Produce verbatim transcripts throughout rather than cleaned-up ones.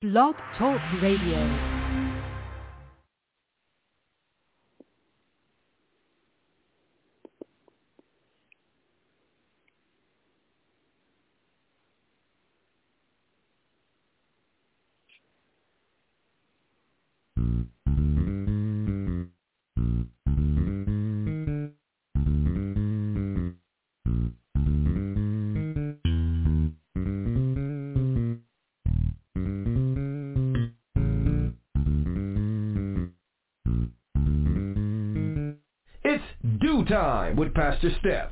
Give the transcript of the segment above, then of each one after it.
Blog Talk Radio. Time with Pastor Steph.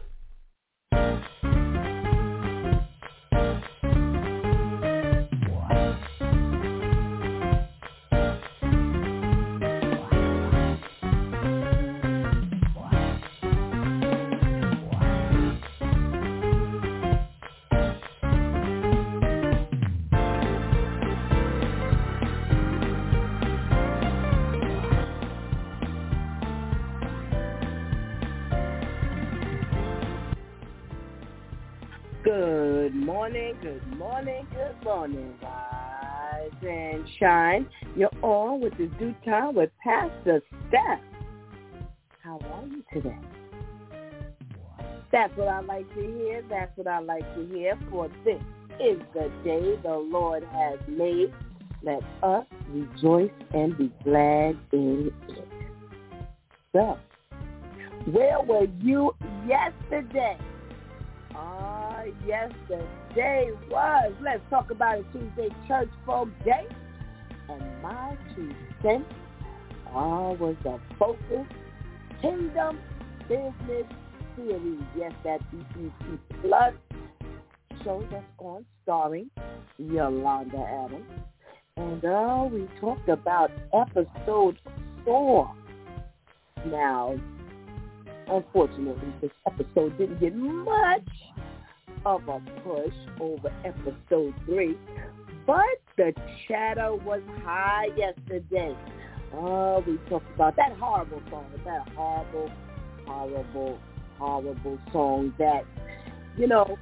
Good morning, good morning, good morning, rise and shine. You're on with the Due Time with Pastor Steph. How are you today? That's what I like to hear. That's what I like to hear. For this is the day the Lord has made. Let us rejoice and be glad in it. So, where were you yesterday? Ah, yesterday was, let's talk about it, Tuesday Church Folk Day. And my two cents uh, was the Focus Kingdom Business Series. Yes, that B E C Plus show that's on, starring Yolanda Adams. And uh, we talked about episode four. Now, unfortunately, this episode didn't get much of a push over episode three, but the chatter was high yesterday. Oh, we talked about that horrible song, that horrible, horrible, horrible song that, you know,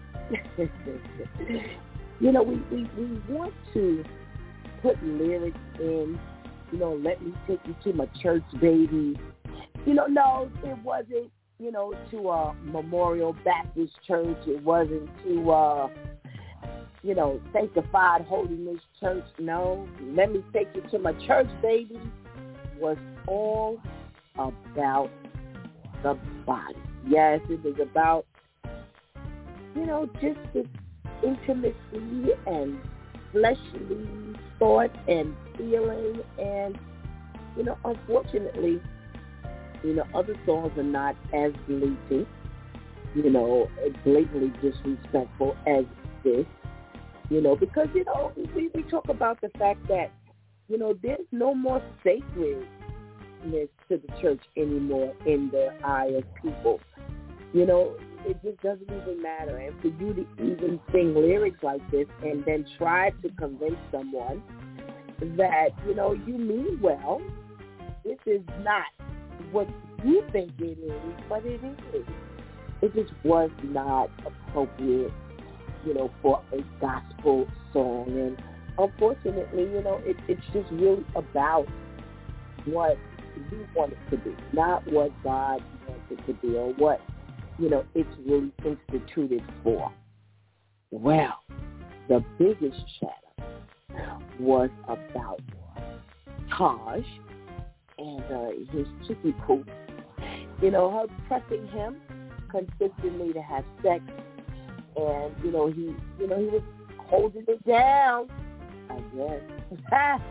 you know, we, we, we want to put lyrics in, you know, let me take you to my church, baby. You know, no, it wasn't, you know, to a Memorial Baptist Church. It wasn't to, uh, you know, Sanctified Holiness Church. No, let me take you to my church, baby, was all about the body. Yes, it was about, you know, just this intimacy and fleshly thought and feeling. And, you know, unfortunately, you know, other songs are not as blatant, you know, blatantly disrespectful as this, you know, because, you know, we, we talk about the fact that, you know, there's no more sacredness to the church anymore in the eye of people. You know, it just doesn't even matter. And for you to even sing lyrics like this and then try to convince someone that, you know, you mean well, this is not what you think it is, but it is. It just was not appropriate, you know, for a gospel song. And unfortunately, you know, it, it's just really about what we want it to be, not what God wants it to be or what, you know, it's really instituted for. Well, the biggest chatter was about Taj and uh, his chickie poop, you know, her pressing him consistently to have sex, and you know he, you know he was holding it down. I guess,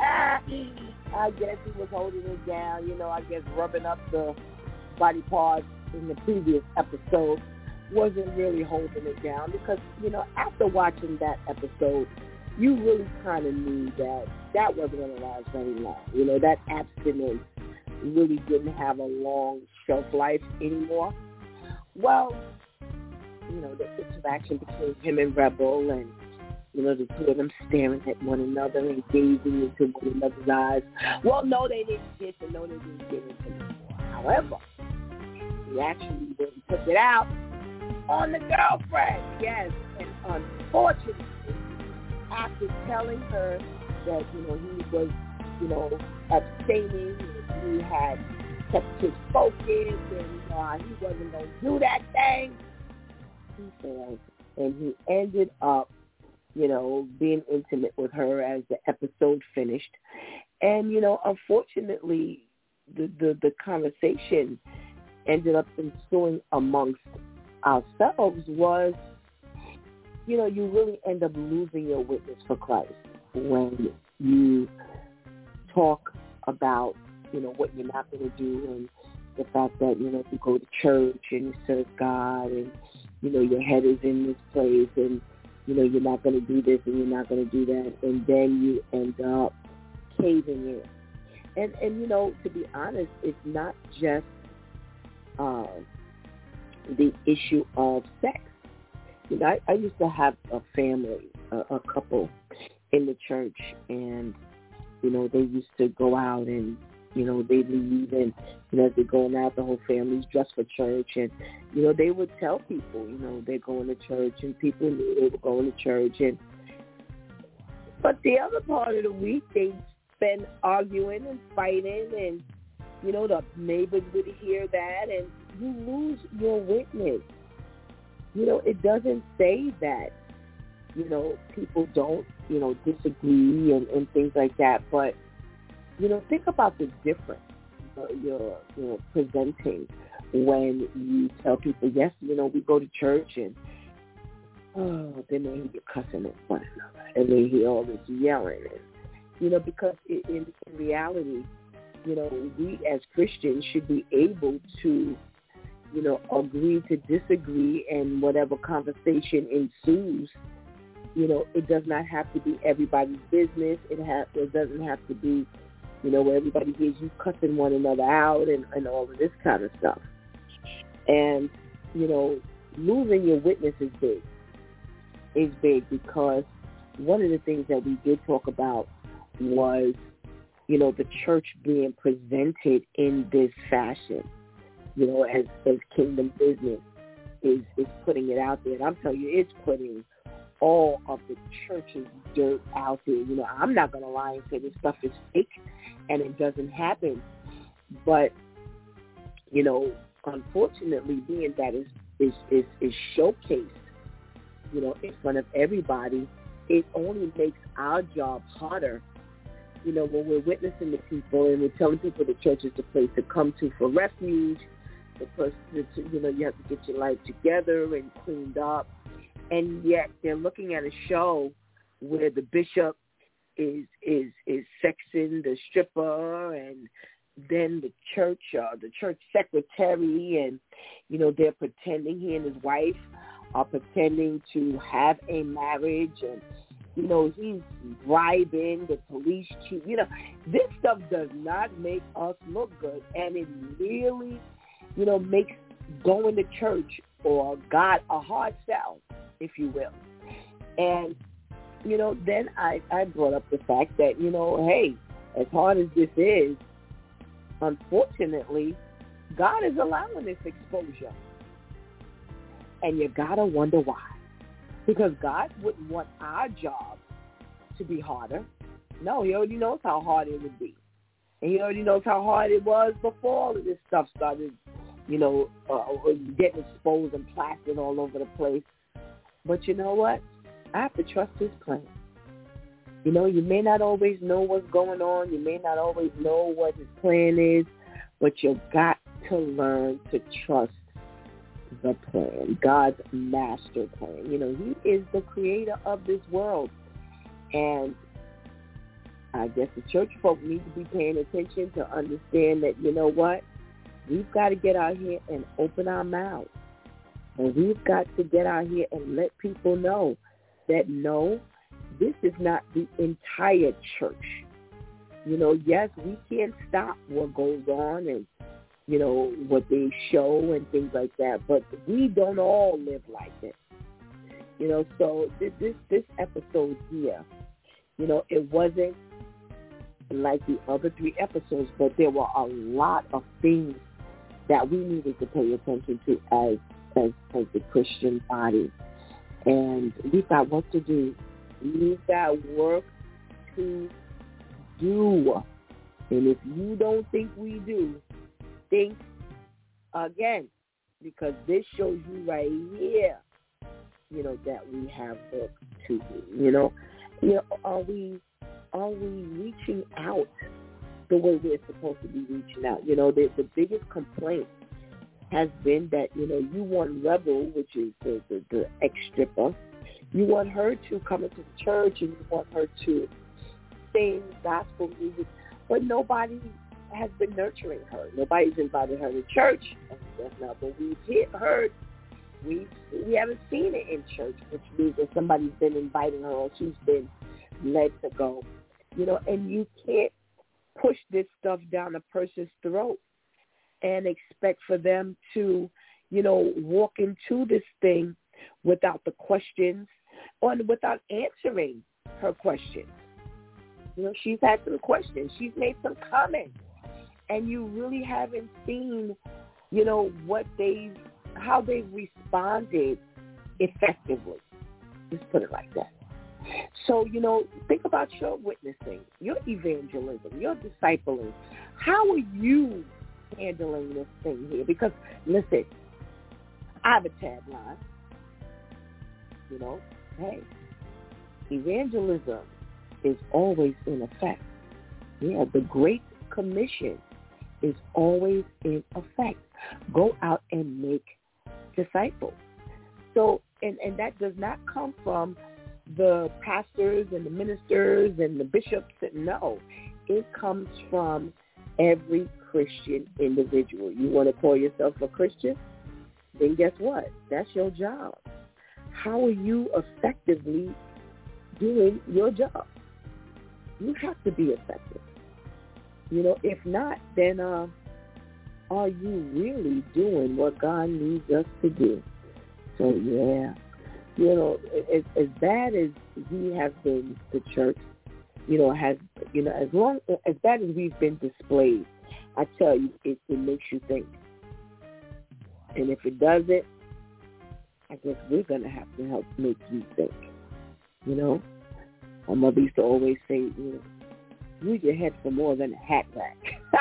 I guess he was holding it down. You know, I guess rubbing up the body parts in the previous episode wasn't really holding it down, because you know after watching that episode, you really kind of knew that that wasn't going to last very long. You know, that abstinence really didn't have a long shelf life anymore. Well, you know, the interaction between him and Rebel, and, you know, the two of them staring at one another and gazing into one another's eyes. Well, no, they didn't kiss, and no, they didn't get into it. However, he actually didn't put it out on the girlfriend. Yes, and unfortunately, after telling her that, you know, he was, you know, abstaining, and he had kept his focus, and uh, he wasn't going to do that thing. He failed, and he ended up, you know, being intimate with her as the episode finished. And, you know, unfortunately, the, the, the conversation ended up ensuing amongst ourselves was, you know, you really end up losing your witness for Christ when you talk about, you know, what you're not going to do, and the fact that, you know, you go to church and you serve God, and, you know, your head is in this place, and, you know, you're not going to do this and you're not going to do that, and then you end up caving in. And, and you know, to be honest, it's not just uh, the issue of sex. You know, I, I used to have a family, a, a couple in the church, and, you know, they used to go out and, you know, they leave, and, you know, as they're going out, the whole family's dressed for church, and, you know, they would tell people, you know, they're going to church, and people knew they were going to church, and, but the other part of the week, they spend arguing and fighting, and, you know, the neighbors would hear that, and you lose your witness. You know, it doesn't say that, you know, people don't, you know, disagree and, and things like that, but, you know, think about the difference uh, you're, you know, presenting when you tell people, yes, you know, we go to church, and, oh, then they hear cussing at one another, and they hear all this yelling, and, you know, because in, in reality, you know, we as Christians should be able to, you know, agree to disagree, and whatever conversation ensues, you know, it does not have to be everybody's business. It, ha- it doesn't have to be, you know, where everybody hears you cussing one another out and, and all of this kind of stuff. And, you know, losing your witness is big. Is big because one of the things that we did talk about was, you know, the church being presented in this fashion, you know, as, as kingdom business is, is putting it out there. And I'm telling you, it's putting all of the church's dirt out there. You know, I'm not going to lie and say this stuff is fake and it doesn't happen. But, you know, unfortunately, being that is, is, is, is showcased, you know, in front of everybody, it only makes our job harder. You know, when we're witnessing to people and we're telling people the church is the place to come to for refuge, the person, to, you know, you have to get your life together and cleaned up, and yet they're looking at a show where the bishop is is is sexing the stripper, and then the church, uh, the church secretary, and, you know, they're pretending, he and his wife are pretending to have a marriage, and, you know, he's bribing the police chief. You know, this stuff does not make us look good, and it really, you know, makes going to church or God a hard sell, if you will. And, you know, then I, I brought up the fact that, you know, hey, as hard as this is, unfortunately, God is allowing this exposure. And you got to wonder why. Because God wouldn't want our job to be harder. No, he already knows how hard it would be. And he already knows how hard it was before all of this stuff started, you know, uh, getting exposed and plastered all over the place. But you know what? I have to trust his plan. You know, you may not always know what's going on. You may not always know what his plan is. But you've got to learn to trust the plan, God's master plan. You know, he is the creator of this world. And I guess the church folk need to be paying attention to understand that, you know what, we've got to get out here and open our mouths. And we've got to get out here and let people know that, no, this is not the entire church. You know, yes, we can't stop what goes on and, you know, what they show and things like that, but we don't all live like this. You know, so this, this this episode here, you know, it wasn't like the other three episodes, but there were a lot of things that we needed to pay attention to as as, as the Christian body. And we've got work to do. We've got work to do. And if you don't think we do, think again, because this shows you right here, you know, that we have work to do. You know, you know, are we are we reaching out the way we're supposed to be reaching out? You know, the the biggest complaint has been that, you know, you want Rebel, which is the, the, the ex-stripper, you want her to come into the church and you want her to sing gospel music, but nobody has been nurturing her. Nobody's invited her to church. That's not what we've heard. We we haven't seen it in church, which means that somebody's been inviting her or she's been led to go. You know, and you can't push this stuff down a person's throat and expect for them to, you know, walk into this thing without the questions or without answering her questions. You know, she's had some questions. She's made some comments. And you really haven't seen, you know, what they've, how they've responded effectively. Just put it like that. So, you know, think about your witnessing, your evangelism, your discipling. How are you handling this thing here? Because, listen, I have a tagline. You know, hey, evangelism is always in effect. Yeah, the Great Commission is always in effect. Go out and make disciples. So, and, and that does not come from the pastors and the ministers and the bishops. No, it comes from every Christian individual. You want to call yourself a Christian? Then guess what? That's your job. How are you effectively doing your job? You have to be effective. You know, if not, then uh, are you really doing what God needs us to do? So, yeah, you know, as, as bad as we have been, the church, you know, has, you know, as long, as bad as we've been displayed, I tell you, it, it makes you think. And if it doesn't, I guess we're going to have to help make you think, you know. My mother used to always say, you know, use your head for more than a hat rack.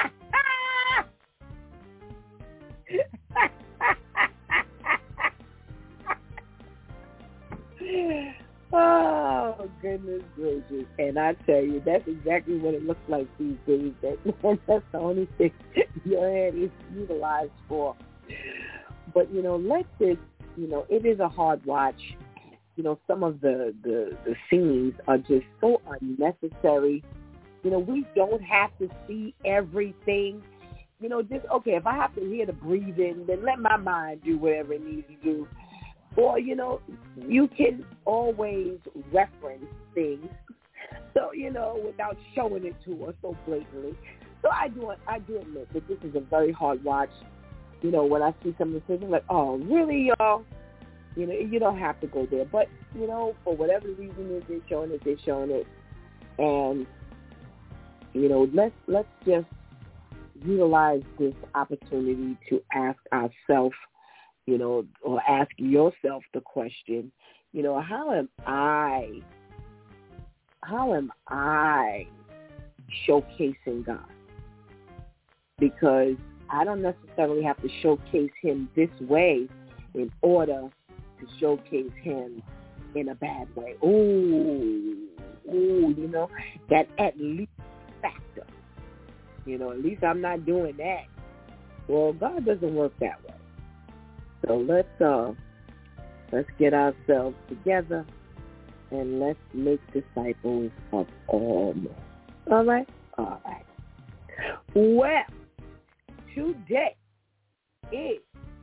Oh, goodness gracious. And I tell you, that's exactly what it looks like these days. That, that's the only thing your head is utilized for. But, you know, let this, you know, it is a hard watch. You know, some of the, the, the scenes are just so unnecessary. You know, we don't have to see everything. You know, just, okay, if I have to hear the breathing, then let my mind do whatever it needs to do. Or, you know, you can always reference things, so, you know, without showing it to us so blatantly. So I do I do admit that this is a very hard watch. You know, when I see some of the things, I'm like, oh, really, y'all? You know, you don't have to go there. But, you know, for whatever reason is they're showing it, they're showing it. And, you know, let's, let's just utilize this opportunity to ask ourselves, you know, or ask yourself the question, you know, how am I, how am I showcasing God? Because I don't necessarily have to showcase him this way in order to showcase him in a bad way. Ooh, ooh, you know, that at least factor. You know, at least I'm not doing that. Well, God doesn't work that way. So let's uh, let's get ourselves together and let's make disciples of all men. All right? All right. Well, today is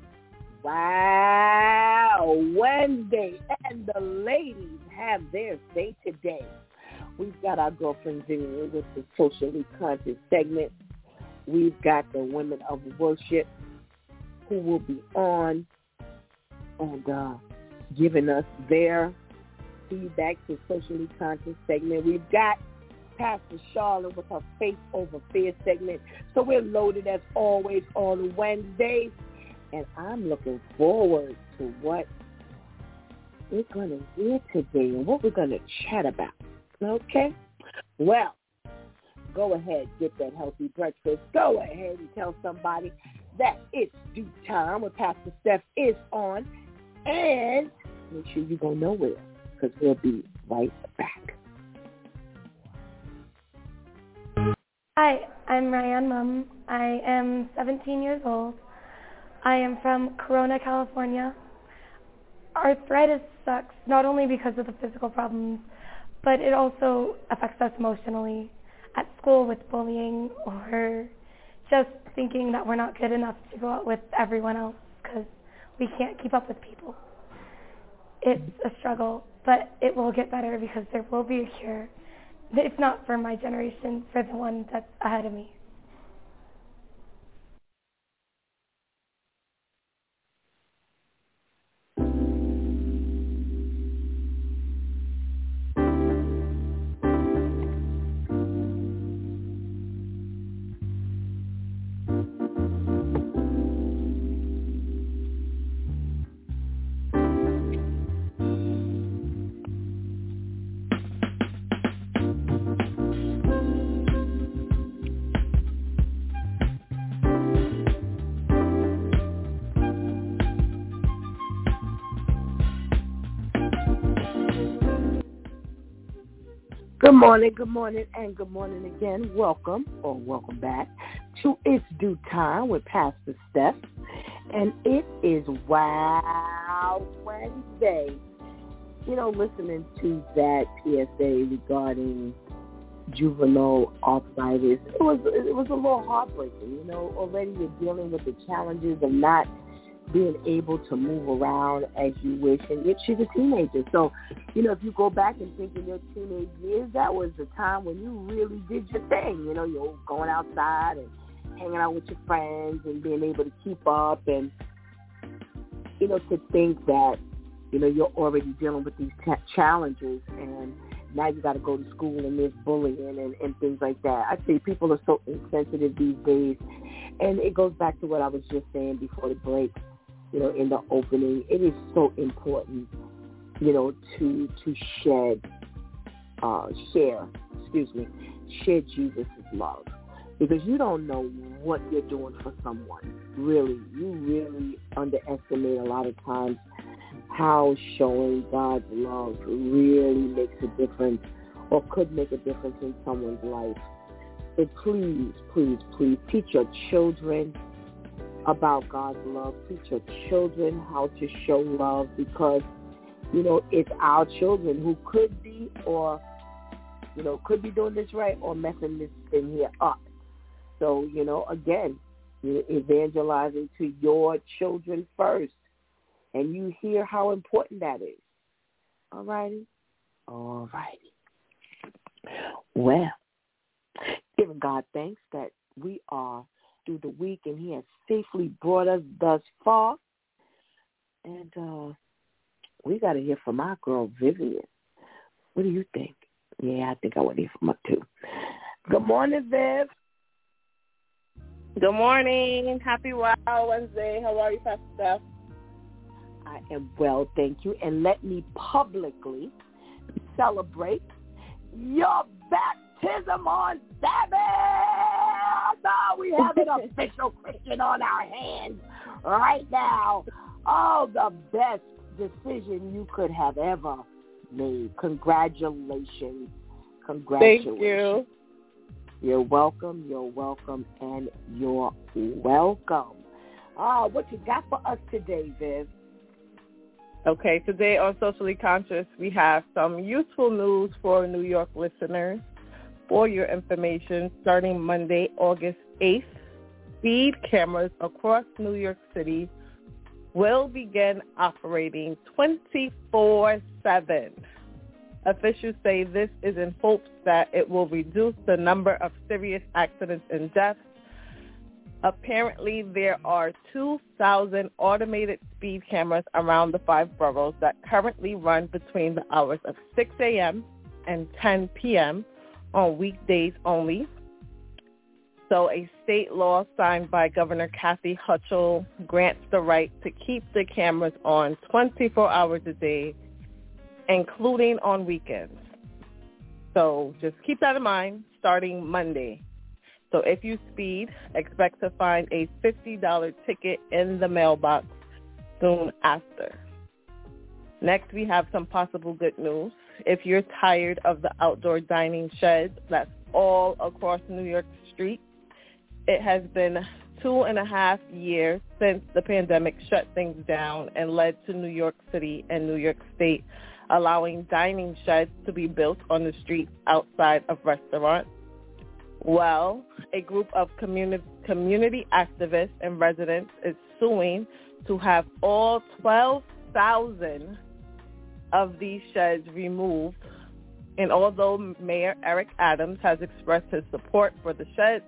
Wow Wednesday, and the ladies have their say today. We've got our girlfriends in with the socially conscious segment. We've got the women of worship who will be on and uh, giving us their feedback to socially conscious segment. We've got Pastor Charlotte with her Faith Over Fear segment. So we're loaded as always on Wednesdays. And I'm looking forward to what we're going to hear today and what we're going to chat about. Okay? Well, go ahead, get that healthy breakfast. Go ahead and tell somebody that it's due time when Pastor Steph is on. And make sure you go nowhere, because we'll be right back. Hi, I'm Ryan Mum. I am seventeen years old. I am from Corona, California. Arthritis sucks, not only because of the physical problems, but it also affects us emotionally at school with bullying or just thinking that we're not good enough to go out with everyone else because we can't keep up with people. It's a struggle, but it will get better because there will be a cure. It's not for my generation, for the one that's ahead of me. Good morning, good morning, and good morning again. Welcome, or welcome back, to It's Due Time with Pastor Steph. And it is Wow Wednesday. You know, listening to that P S A regarding juvenile arthritis, it was it was a little heartbreaking. You know, already you're dealing with the challenges of not being able to move around as you wish, and yet she's a teenager. So, you know, if you go back and think in your teenage years, that was the time when you really did your thing. You know, you're going outside and hanging out with your friends and being able to keep up, and, you know, to think that, you know, you're already dealing with these t- challenges, and now you got to go to school and there's bullying and, and things like that. I say people are so insensitive these days, and it goes back to what I was just saying before the break. You know, in the opening, it is so important, you know, to to shed, uh, share, excuse me, share Jesus' love, because you don't know what you're doing for someone. Really, you really underestimate a lot of times how showing God's love really makes a difference, or could make a difference in someone's life. So please, please, please teach your children about God's love. Teach your children how to show love, because, you know, it's our children who could be, or, you know, could be doing this right or messing this thing here up. So, you know, again, you're evangelizing to your children first, and you hear how important that is. All righty? All righty. Well, giving God thanks that we are through the week, and he has safely brought us thus far. And uh, we got to hear from our girl, Vivian. What do you think? Yeah, I think I want to hear from her, too. Good morning, Viv. Good morning. Happy Wow Wednesday. How are you, Pastor Steph? I am well, thank you. And let me publicly celebrate your baptism on Sabbath. Now we have an official Christian on our hands right now. Oh, the best decision you could have ever made. Congratulations. Congratulations. Thank you. You're welcome, you're welcome, and you're welcome. Oh, what you got for us today, Viv? Okay, today on Socially Conscious, we have some useful news for New York listeners. For your information, starting Monday, August eighth, speed cameras across New York City will begin operating twenty-four seven. Officials say this is in hopes that it will reduce the number of serious accidents and deaths. Apparently, there are two thousand automated speed cameras around the five boroughs that currently run between the hours of six a.m. and ten p.m. on weekdays only. So a state law signed by Governor Kathy Hochul grants the right to keep the cameras on twenty-four hours a day, including on weekends. So just keep that in mind starting Monday. So if you speed, expect to find a fifty dollars ticket in the mailbox soon after. Next, we have some possible good news. If you're tired of the outdoor dining sheds that's all across New York Street, it has been two and a half years since the pandemic shut things down and led to New York City and New York State allowing dining sheds to be built on the streets outside of restaurants. Well, a group of communi- community activists and residents is suing to have all twelve thousand of these sheds removed. And although Mayor Eric Adams has expressed his support for the sheds,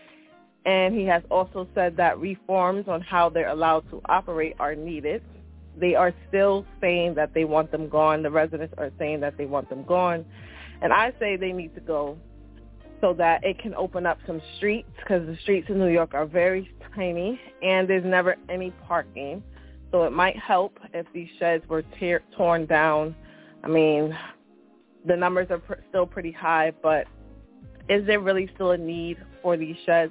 and he has also said that reforms on how they're allowed to operate are needed, they are still saying that they want them gone. The residents are saying that they want them gone. And I say they need to go so that it can open up some streets, because the streets in New York are very tiny and there's never any parking. So it might help if these sheds were tear, torn down. I mean, the numbers are pr- still pretty high, but is there really still a need for these sheds?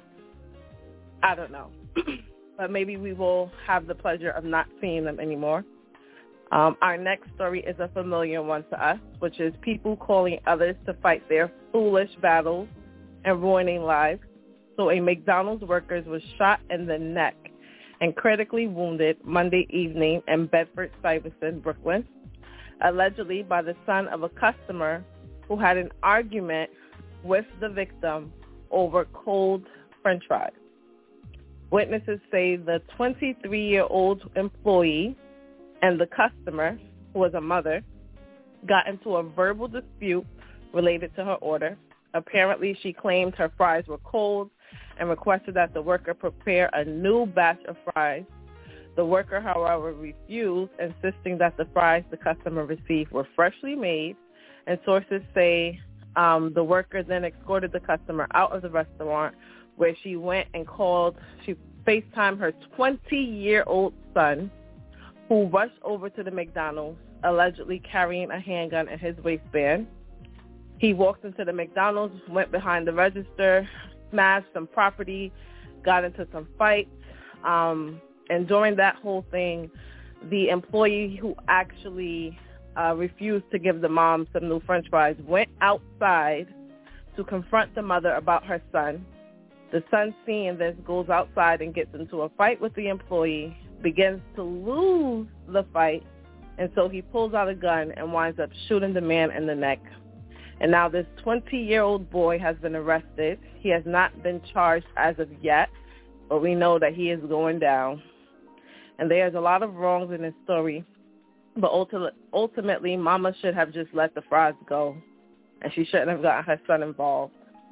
I don't know. But maybe we will have the pleasure of not seeing them anymore. Um, our next story is a familiar one to us, which is people calling others to fight their foolish battles and ruining lives. So a McDonald's worker was shot in the neck and critically wounded Monday evening in Bedford-Stuyvesant, Brooklyn, allegedly by the son of a customer who had an argument with the victim over cold French fries. Witnesses say the twenty-three-year-old employee and the customer, who was a mother, got into a verbal dispute related to her order. Apparently, she claimed her fries were cold and requested that the worker prepare a new batch of fries. The worker, however, refused, insisting that the fries the customer received were freshly made. And sources say um, the worker then escorted the customer out of the restaurant, where she went and called, she FaceTimed her twenty-year-old son, who rushed over to the McDonald's, allegedly carrying a handgun in his waistband. He walked into the McDonald's, went behind the register, smashed some property, got into some fights. Um, and during that whole thing, the employee who actually uh, refused to give the mom some new French fries went outside to confront the mother about her son. The son, seeing this, goes outside and gets into a fight with the employee, begins to lose the fight, and so he pulls out a gun and winds up shooting the man in the neck. And now this twenty-year-old boy has been arrested. He has not been charged as of yet, but we know that he is going down. And there's a lot of wrongs in this story, but ultimately, Mama should have just let the fries go, and she shouldn't have gotten her son involved.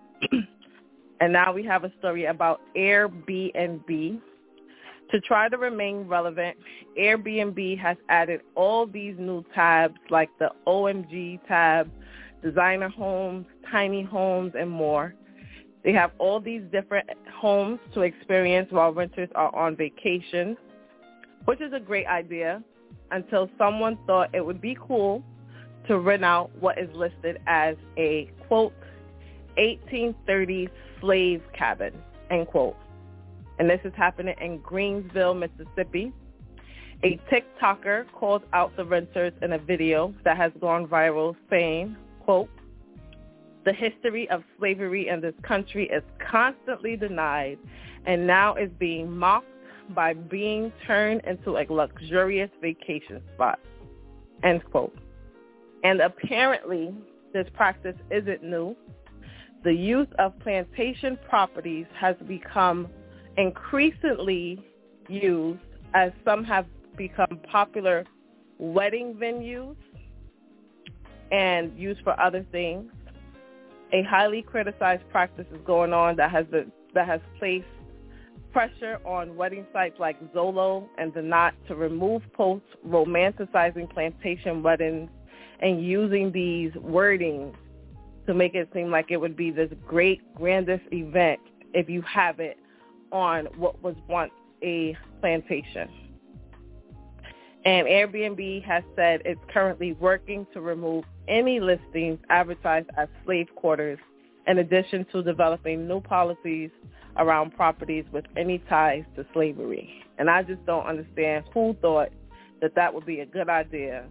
And now we have a story about Airbnb. To try to remain relevant, Airbnb has added all these new tabs like the O M G tab, designer homes, tiny homes, and more. They have all these different homes to experience while renters are on vacation, which is a great idea until someone thought it would be cool to rent out what is listed as a, quote, eighteen thirties slave cabin, end quote. And this is happening in Greensville, Mississippi. A TikToker called out the renters in a video that has gone viral saying, quote, the history of slavery in this country is constantly denied and now is being mocked by being turned into a luxurious vacation spot, end quote. And apparently this practice isn't new. The use of plantation properties has become increasingly used as some have become popular wedding venues and used for other things. A highly criticized practice is going on that has been, that has placed pressure on wedding sites like Zillow and The Knot to remove posts romanticizing plantation weddings and using these wordings to make it seem like it would be this great, grandest event if you have it on what was once a plantation. And Airbnb has said it's currently working to remove any listings advertised as slave quarters, in addition to developing new policies around properties with any ties to slavery. And I just don't understand who thought that that would be a good idea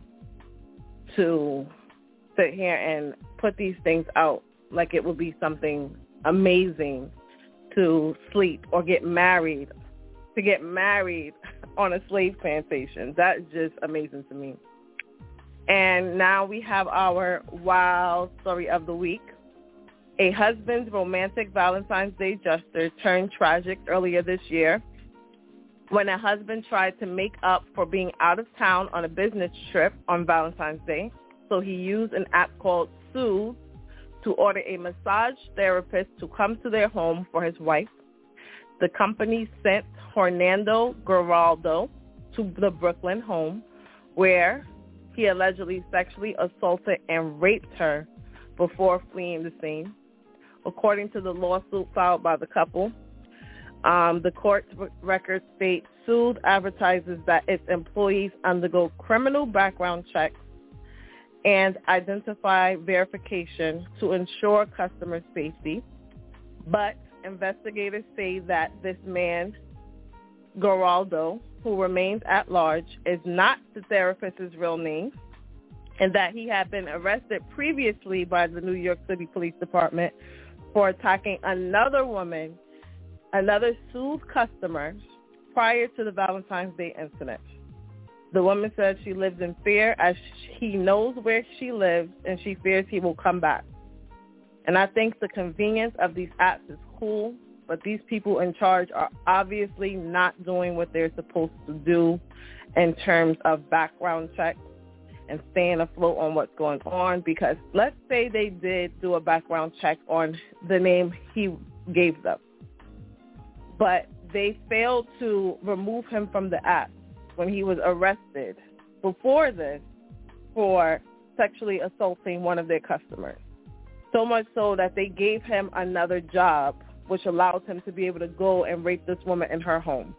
to sit here and put these things out like it would be something amazing to sleep or get married, to get married on a slave plantation. That's just amazing to me. And now we have our wild story of the week. A husband's romantic Valentine's Day gesture turned tragic earlier this year when a husband tried to make up for being out of town on a business trip on Valentine's Day. So he used an app called Soothe to order a massage therapist to come to their home for his wife. The company sent Hernando Geraldo to the Brooklyn home where he allegedly sexually assaulted and raped her before fleeing the scene. According to the lawsuit filed by the couple, um, the court records state Soothe advertises that its employees undergo criminal background checks and identify verification to ensure customer safety. But investigators say that this man, Geraldo, who remains at large, is not the therapist's real name, and that he had been arrested previously by the New York City Police Department for attacking another woman, another Soothe customer, prior to the Valentine's Day incident. The woman said she lives in fear as he knows where she lives and she fears he will come back. And I think the convenience of these apps is cool, but these people in charge are obviously not doing what they're supposed to do in terms of background checks and staying afloat on what's going on, because let's say they did do a background check on the name he gave them, but they failed to remove him from the app when he was arrested before this for sexually assaulting one of their customers. So much so that they gave him another job, which allows him to be able to go and rape this woman in her home.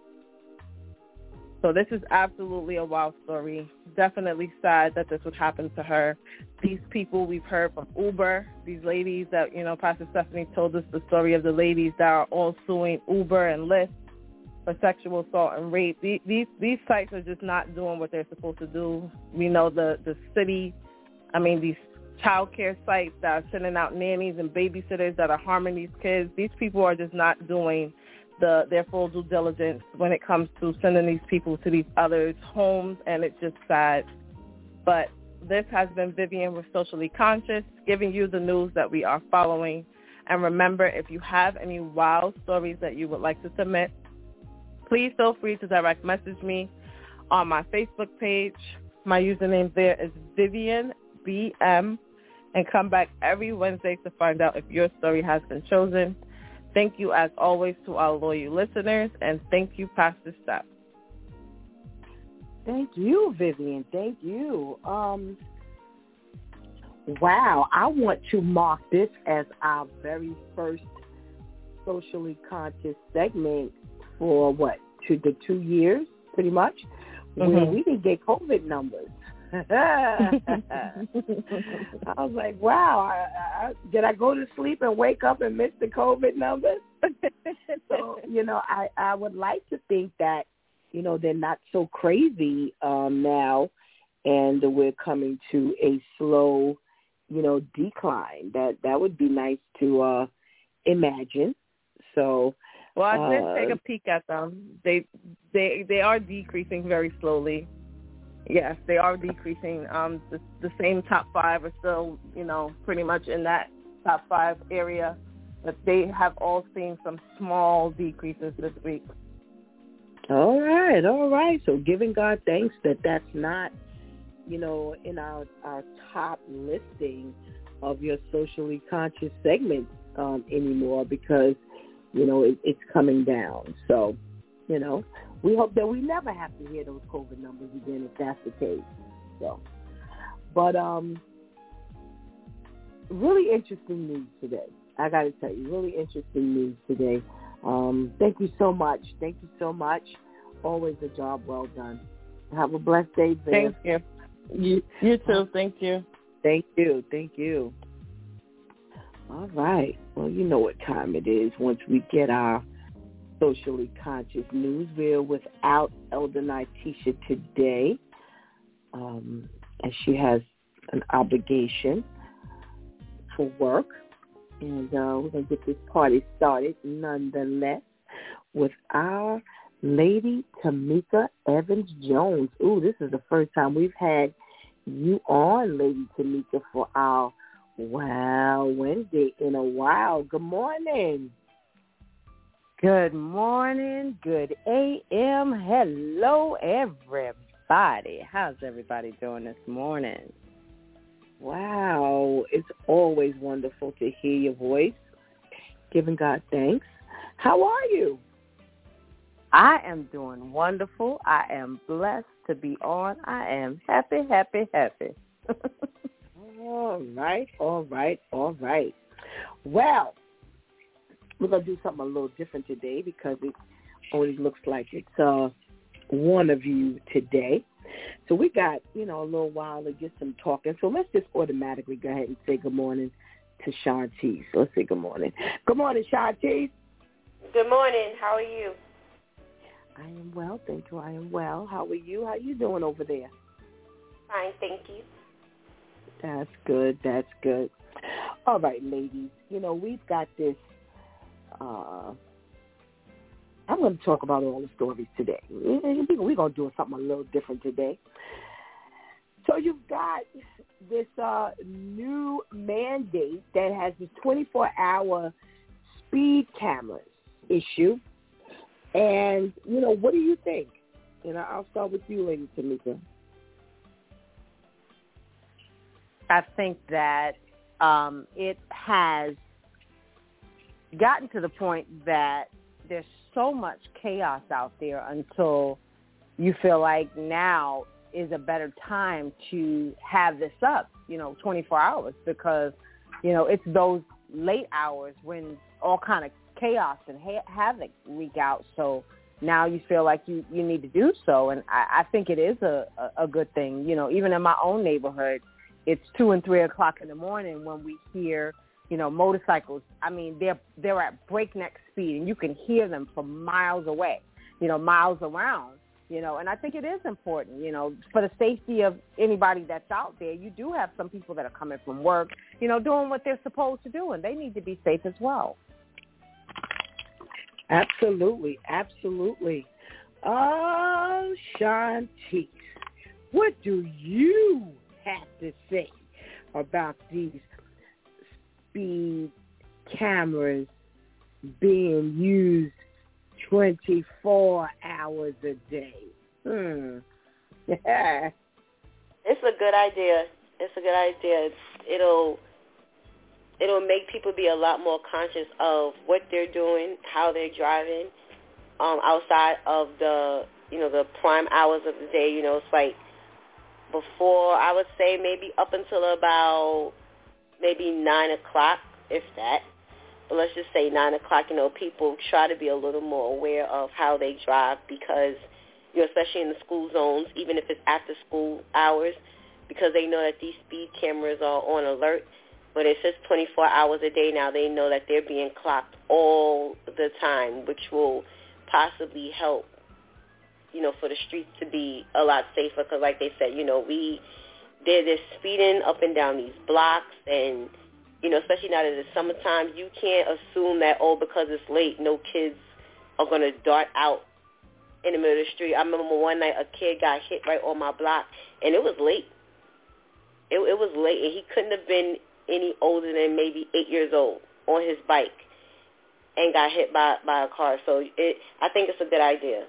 So this is absolutely a wild story. Definitely sad that this would happen to her. These people we've heard from Uber, these ladies that, you know, Pastor Stephanie told us the story of the ladies that are all suing Uber and Lyft for sexual assault and rape. These, these these sites are just not doing what they're supposed to do. We know the, the city, I mean, these child care sites that are sending out nannies and babysitters that are harming these kids. These people are just not doing the their full due diligence when it comes to sending these people to these others' homes, and it's just sad. But this has been Vivian with Socially Conscious, giving you the news that we are following. And remember, if you have any wild stories that you would like to submit, please feel free to direct message me on my Facebook page. My username there is Vivian B M, and come back every Wednesday to find out if your story has been chosen. Thank you, as always, to our loyal listeners, and thank you, Pastor Steph. Thank you, Vivian. Thank you. Um, wow, I want to mark this as our very first Socially Conscious segment for, what, to the two years, pretty much, mm-hmm. where we didn't get COVID numbers. I was like, wow, I, I, did I go to sleep and wake up and miss the COVID numbers? So, you know, I, I would like to think that, you know, they're not so crazy um, now, and we're coming to a slow, you know, decline. That that would be nice to uh, imagine. So, well, I did uh, take a peek at them. They they they are decreasing very slowly. Yes, they are decreasing. Um, the, the same top five are still, you know, pretty much in that top five area, but they have all seen some small decreases this week. All right, all right. So giving God thanks that that's not, you know, in our, our top listing of your Socially Conscious segments um, anymore, because, you know, it, it's coming down. So, you know, we hope that we never have to hear those COVID numbers again if that's the case. So, but um, really interesting news today. I got to tell you, really interesting news today. Um, thank you so much. Thank you so much. Always a job well done. Have a blessed day, Viv. Thank you. You, you too. Thank you. Thank you. Thank you. All right. Well, you know what time it is. Once we get our socially conscious news, we're without Elder Nitisha today, um, and she has an obligation for work. And uh, we're going to get this party started, nonetheless, with our Lady Tamika Evans-Jones. Ooh, this is the first time we've had you on, Lady Tamika, for our Wow Wednesday in a while. Good morning. Good morning. Good A M. Hello, everybody. How's everybody doing this morning? Wow. It's always wonderful to hear your voice. Giving God thanks. How are you? I am doing wonderful. I am blessed to be on. I am happy, happy, happy. All right, all right, all right. Well, we're going to do something a little different today because it always looks like it's uh, one of you today. So we got, you know, a little while to get some talking. So let's just automatically go ahead and say good morning to Shantice. Let's say good morning. Good morning, Shantice. Good morning. How are you? I am well, thank you. I am well. How are you? How are you doing over there? Fine, thank you. That's good. That's good. All right, ladies. You know, we've got this. Uh, I'm going to talk about all the stories today. We're going to do something a little different today. So you've got this uh, new mandate that has this twenty-four hour speed cameras issue. And, you know, what do you think? You know, I'll start with you, Lady Tamika. I think that um, it has gotten to the point that there's so much chaos out there until you feel like now is a better time to have this up, you know, twenty-four hours, because, you know, it's those late hours when all kind of chaos and ha- havoc wreak out. So now you feel like you, you need to do so. And I, I think it is a, a, a good thing. You know, even in my own neighborhood, it's two and three o'clock in the morning when we hear, you know, motorcycles. I mean, they're they're at breakneck speed, and you can hear them from miles away, you know, miles around, you know. And I think it is important, you know, for the safety of anybody that's out there. You do have some people that are coming from work, you know, doing what they're supposed to do, and they need to be safe as well. Absolutely, absolutely. Oh, Shantice, what do you have to say about these speed cameras being used twenty-four hours a day? Hmm. It's a good idea. It's a good idea. It's, it'll it'll make people be a lot more conscious of what they're doing, how they're driving, um, outside of the you know the prime hours of the day. You know, it's like before, I would say maybe up until about maybe nine o'clock, if that. But let's just say nine o'clock, you know, people try to be a little more aware of how they drive because, you know, especially in the school zones, even if it's after school hours, because they know that these speed cameras are on alert. But if it's twenty-four hours a day now, they know that they're being clocked all the time, which will possibly help, you know, for the streets to be a lot safer. Because like they said, you know, we, they're, they're speeding up and down these blocks. And, you know, especially now that it's summertime, you can't assume that, oh, because it's late, no kids are going to dart out in the middle of the street. I remember one night a kid got hit right on my block, and it was late. It, it was late, and he couldn't have been any older than maybe eight years old on his bike and got hit by, by a car. So it, I think it's a good idea.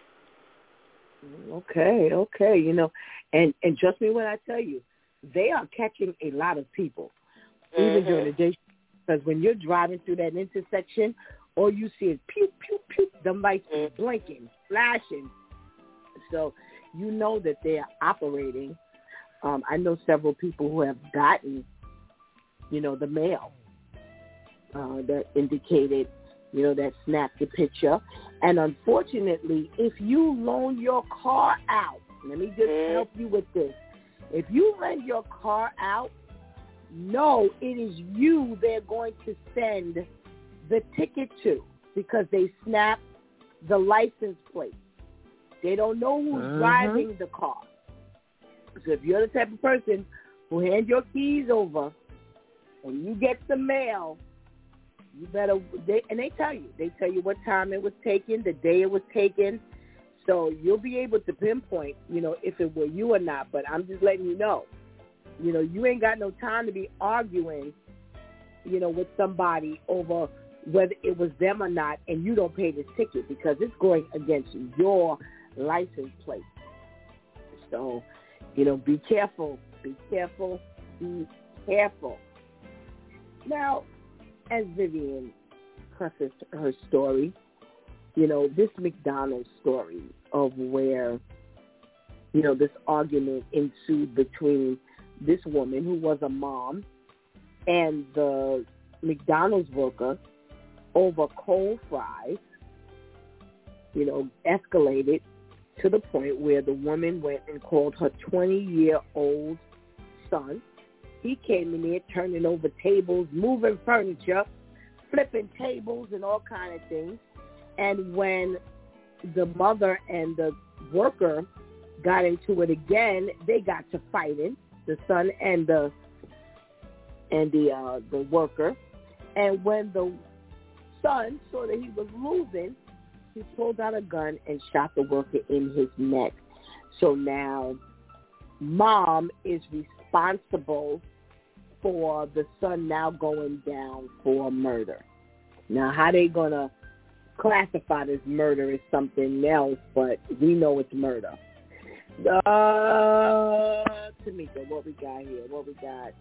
Okay, okay, you know, and, and trust me when I tell you, they are catching a lot of people, mm-hmm. even during the day, because when you're driving through that intersection, all you see is pew, pew, pew, the lights mm-hmm. blinking, flashing. So you know that they are operating. Um, I know several people who have gotten, you know, the mail uh, that indicated, you know, that snapped the picture. And unfortunately, if you loan your car out, let me just mm-hmm. help you with this. If you lend your car out No, it is you they're going to send the ticket to because they snap the license plate. They don't know who's mm-hmm. driving the car. So if you're the type of person who hands your keys over and you get some mail, you better, they, and they tell you. They tell you what time it was taken, the day it was taken. So you'll be able to pinpoint, you know, if it were you or not. But I'm just letting you know, you know, you ain't got no time to be arguing, you know, with somebody over whether it was them or not, and you don't pay the ticket because it's going against your license plate. So, you know, be careful, be careful, be careful. Now, as Vivian prefaced her story, you know, this McDonald's story of where, you know, this argument ensued between this woman who was a mom and the McDonald's worker over cold fries, you know, escalated to the point where the woman went and called her twenty-year-old son. He came in there turning over tables, moving furniture, flipping tables and all kind of things. And when the mother and the worker got into it again, they got to fighting, the son and the and the uh, the worker. And when the son saw that he was losing, he pulled out a gun and shot the worker in his neck. So now mom is responsible for the son now going down for murder. Now, how they going to classify this murder is something else, but we know it's murder. Uh, Tamika, what we got here? What we got?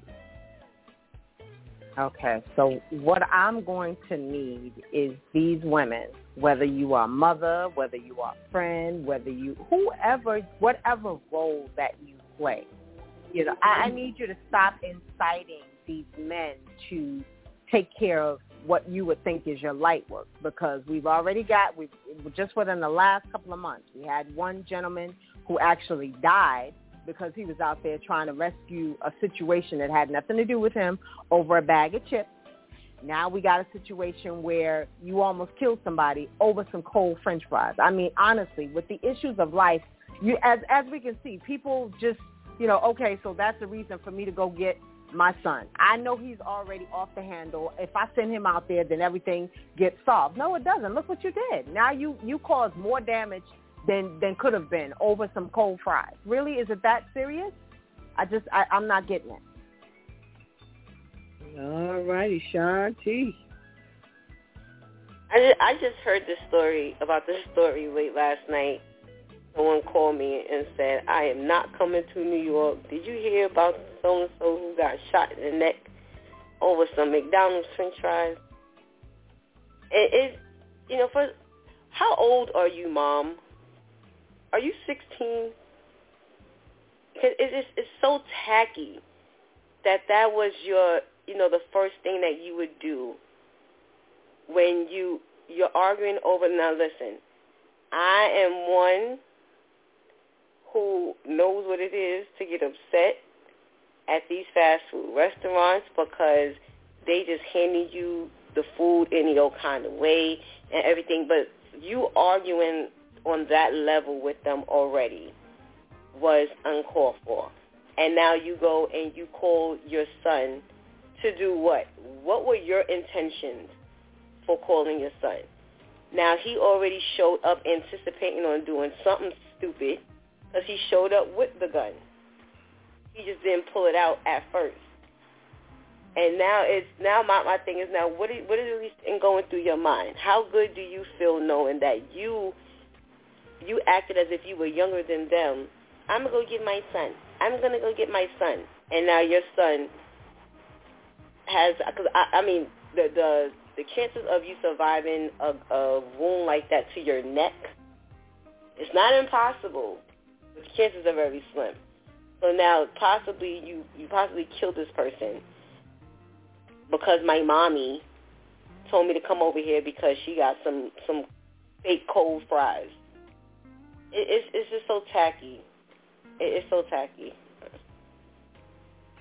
Okay, so what I'm going to need is these women, whether you are a mother, whether you are a friend, whether you, whoever, whatever role that you play, you know, I, I need you to stop inciting these men to take care of what you would think is your light work, because we've already got, we just within the last couple of months, we had one gentleman who actually died because he was out there trying to rescue a situation that had nothing to do with him over a bag of chips. Now we got a situation where you almost killed somebody over some cold French fries. I mean, honestly, with the issues of life, you as as we can see, people just, you know, okay, so that's the reason for me to go get my son. I know he's already off the handle. If I send him out there, then everything gets solved. No, it doesn't. Look what you did. Now you, you caused more damage than than could have been over some cold fries. Really? Is it that serious? I just, I, I'm not getting it. All righty, Shanti. I just, I just heard this story, about this story late last night. Someone called me and said, I am not coming to New York. Did you hear about so-and-so who got shot in the neck over some McDonald's French fries? It, it you know, for how old are you, Mom? Are you sixteen? Because it is, it's so tacky that that was your, you know, the first thing that you would do when you, you're arguing over, now listen, I am one who knows what it is to get upset at these fast food restaurants because they just handed you the food in your kind of way and everything, but you arguing on that level with them already was uncalled for. And now you go and you call your son to do what? What were your intentions for calling your son? Now, he already showed up anticipating on doing something stupid because he showed up with the gun. He just didn't pull it out at first. And now it's now my, my thing is now what is, what is at least going through your mind? How good do you feel knowing that you you acted as if you were younger than them? I'm going to go get my son. I'm going to go get my son. And now your son has, because I, I mean, the, the the chances of you surviving a, a wound like that to your neck, it's not impossible, but the chances are very slim. So now possibly you, you possibly killed this person because my mommy told me to come over here because she got some, some fake cold fries. It, it's, it's just so tacky. It, it's so tacky.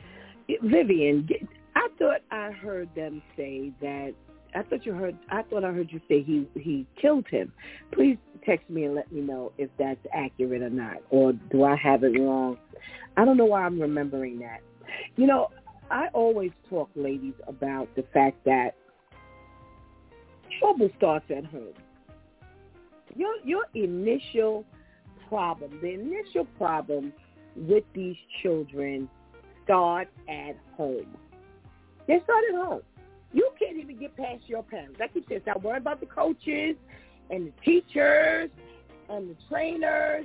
Vivian, I thought I heard them say that. I thought you heard. I thought I heard you say he he killed him. Please text me and let me know if that's accurate or not, or do I have it wrong? I don't know why I'm remembering that. You know, I always talk, ladies, about the fact that trouble starts at home. Your your initial problem, the initial problem with these children start at home. They start at home. You can't even get past your parents. Like you said, stop worrying about the coaches and the teachers and the trainers.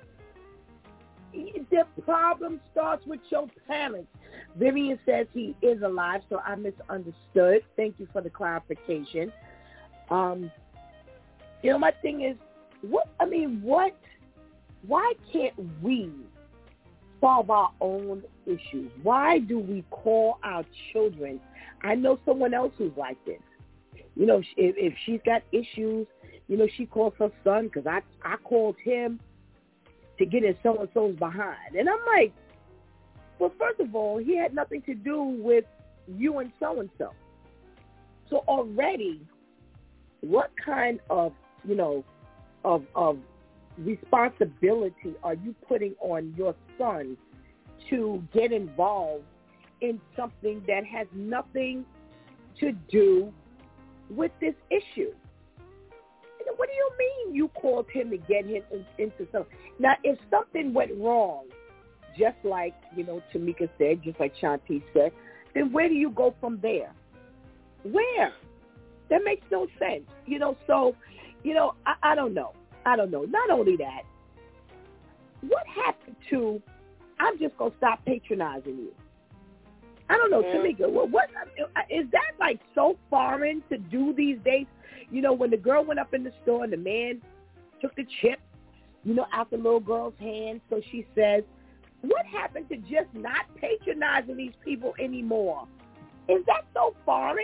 The problem starts with your parents. Vivian says he is alive, so I misunderstood. Thank you for the clarification. Um, you know, my thing is, what? I mean, what? Why can't we solve our own issues? Why do we call our children? I know someone else who's like this. You know, if, if she's got issues, you know, she calls her son because I, I called him to get in so-and-so's behind. And I'm like, well, first of all, he had nothing to do with you and so-and-so. So already, what kind of, you know, of of responsibility are you putting on your son to get involved in something that has nothing to do with this issue? What do you mean you called him to get him in, into something? Now, if something went wrong, just like, you know, Tamika said, just like Shanti said, then where do you go from there? Where? That makes no sense. You know, so, you know, I, I don't know. I don't know. Not only that, what happened to, I'm just going to stop patronizing you? I don't know, Tamika, what, what is that like so foreign to do these days? You know, when the girl went up in the store and the man took the chip, you know, out the little girl's hand, so she says, what happened to just not patronizing these people anymore? Is that so foreign?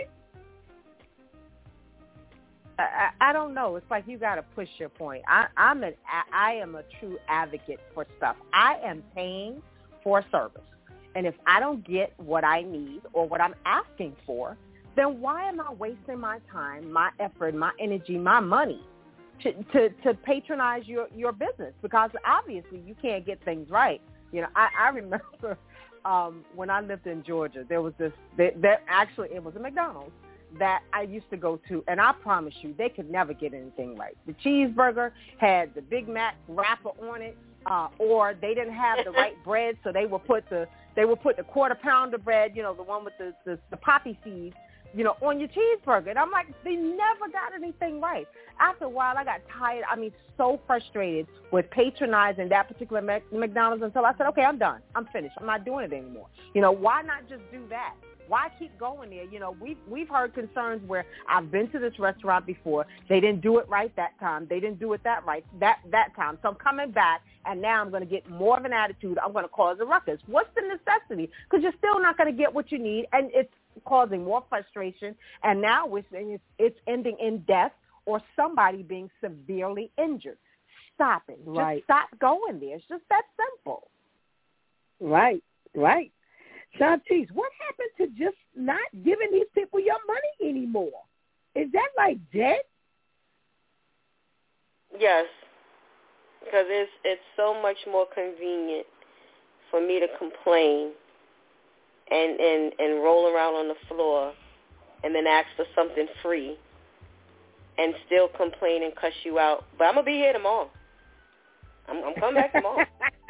I, I don't know. It's like you got to push your point. I, I'm an I am a true advocate for stuff. I am paying for a service. And if I don't get what I need or what I'm asking for, then why am I wasting my time, my effort, my energy, my money to to, to patronize your, your business? Because obviously you can't get things right. You know, I, I remember um, when I lived in Georgia, there was this, there, there actually it was a McDonald's that I used to go to, and I promise you, they could never get anything right. The cheeseburger had the Big Mac wrapper on it, uh, or they didn't have the right bread, so they would put the they would put the quarter pounder bread, you know, the one with the, the, the poppy seeds, you know, on your cheeseburger. And I'm like, they never got anything right. After a while, I got tired. I mean, so frustrated with patronizing that particular McDonald's until I said, okay, I'm done. I'm finished. I'm not doing it anymore. You know, why not just do that? Why keep going there? You know, we've, we've heard concerns where I've been to this restaurant before. They didn't do it right that time. They didn't do it that right that, that time. So I'm coming back, and now I'm going to get more of an attitude. I'm going to cause a ruckus. What's the necessity? Because you're still not going to get what you need, and it's causing more frustration. And now we're saying it's, it's ending in death or somebody being severely injured. Stop it. Right. Just stop going there. It's just that simple. Right, right. Shantice, what happened to just not giving these people your money anymore? Is that like dead? Yes, because it's it's so much more convenient for me to complain and, and, and roll around on the floor and then ask for something free and still complain and cuss you out. But I'm going to be here tomorrow. I'm, I'm coming back tomorrow.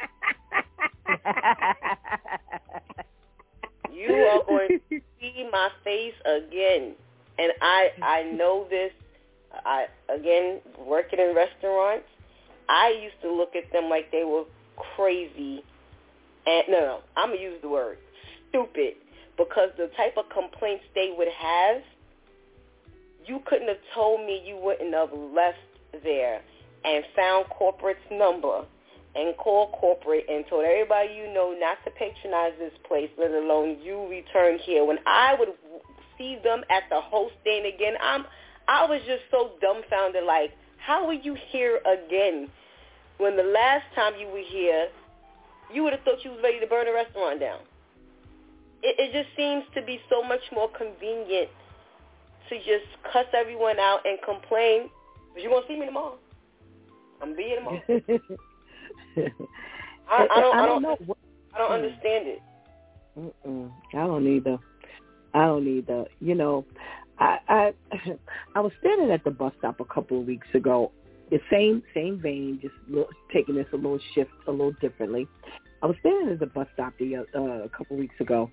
You are going to see my face again. And I I know this. I again, working in restaurants, I used to look at them like they were crazy. And no, no, I'm going to use the word stupid, because the type of complaints they would have, you couldn't have told me you wouldn't have left there and found corporate's number and called corporate and told everybody you know not to patronize this place, let alone you return here. When I would see them at the host stand again, I'm, I was just so dumbfounded, like, how are you here again? When the last time you were here, you would have thought you was ready to burn the restaurant down. it, it just seems to be so much more convenient to just cuss everyone out and complain. But you won't see me tomorrow. I'm being tomorrow. I, I don't. I don't know. I don't understand it. Mm-mm. I don't either. I don't either. You know, I I I was standing at the bus stop a couple of weeks ago. The same same vein, just little, taking this a little shift, a little differently. I was standing at the bus stop the, uh, a couple of weeks ago,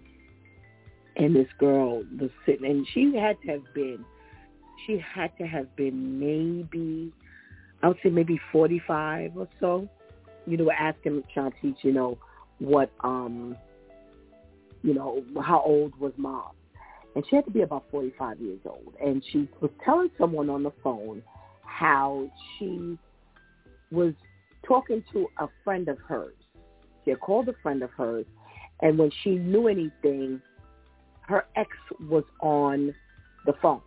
and this girl was sitting, and she had to have been, she had to have been maybe, I would say maybe forty-five or so. You know, asking Shantice, you know, what, um, you know, how old was Mom? And she had to be about forty-five years old. And she was telling someone on the phone how she was talking to a friend of hers. She had called a friend of hers, and when she knew anything, her ex was on the phone.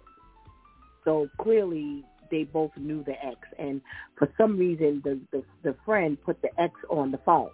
So clearly they both knew the ex, and for some reason the, the, the friend put the ex on the phone.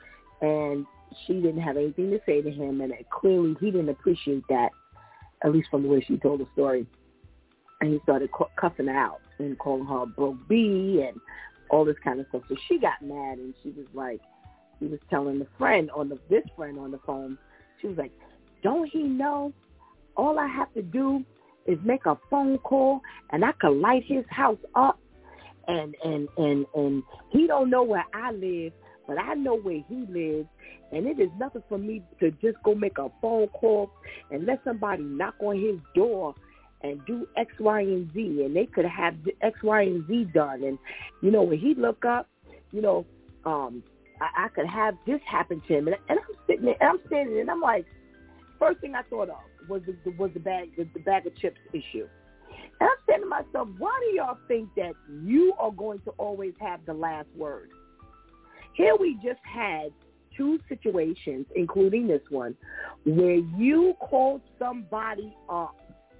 And she didn't have anything to say to him, and it, clearly he didn't appreciate that, at least from the way she told the story. And he started cussing her out and calling her a broke bee and all this kind of stuff. So she got mad, and she was like, he was telling the friend on the this friend on the phone, she was like, don't he know all I have to do is make a phone call and I could light his house up, and and and and he don't know where I live, but I know where he lives, and it is nothing for me to just go make a phone call and let somebody knock on his door and do X, Y, and Z, and they could have X, Y, and Z done. And, you know, when he look up, you know, um, I, I could have this happen to him. And, and I'm sitting there, and I'm standing there, and I'm like, first thing I thought of was the, was the bag, the, the bag of chips issue. And I'm saying to myself, why do y'all think that you are going to always have the last word? Here we just had two situations, including this one, where you called somebody up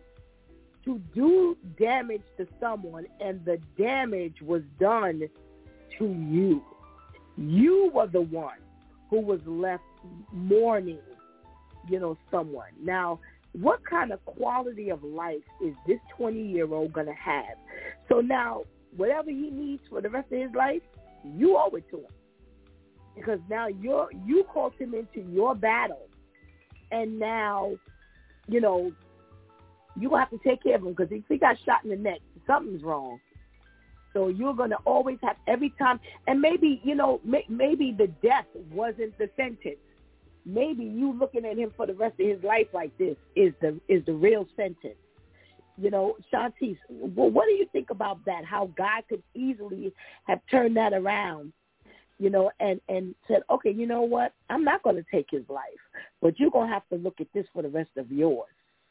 to do damage to someone, and the damage was done to you. You were the one who was left mourning, you know, someone. Now, what kind of quality of life is this twenty-year-old going to have? So now, whatever he needs for the rest of his life, you owe it to him. Because now you're, you called him into your battle, and now, you know, you're going to have to take care of him, because if he got shot in the neck, something's wrong. So you're going to always have, every time, and maybe, you know, may, maybe the death wasn't the sentence. Maybe you looking at him for the rest of his life like this is the is the real sentence. You know, Shantice, well, what do you think about that, how God could easily have turned that around, you know, and, and said, okay, you know what, I'm not going to take his life, but you're going to have to look at this for the rest of yours.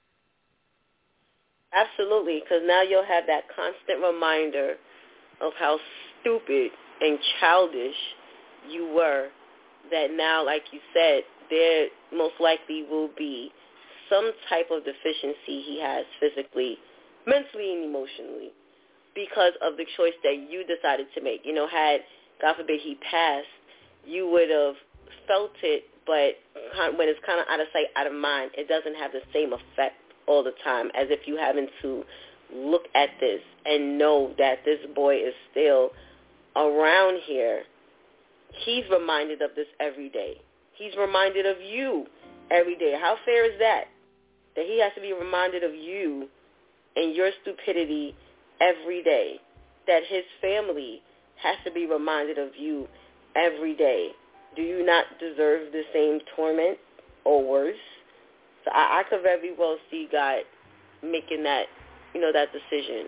Absolutely, because now you'll have that constant reminder of how stupid and childish you were, that now, like you said, there most likely will be some type of deficiency he has physically, mentally, and emotionally because of the choice that you decided to make. You know, had, God forbid, he passed, you would have felt it, but when it's kind of out of sight, out of mind, it doesn't have the same effect all the time as if you having to look at this and know that this boy is still around here. He's reminded of this every day. He's reminded of you every day. How fair is that? That he has to be reminded of you and your stupidity every day. That his family has to be reminded of you every day. Do you not deserve the same torment or worse? So I, I could very well see God making that, you know, that decision.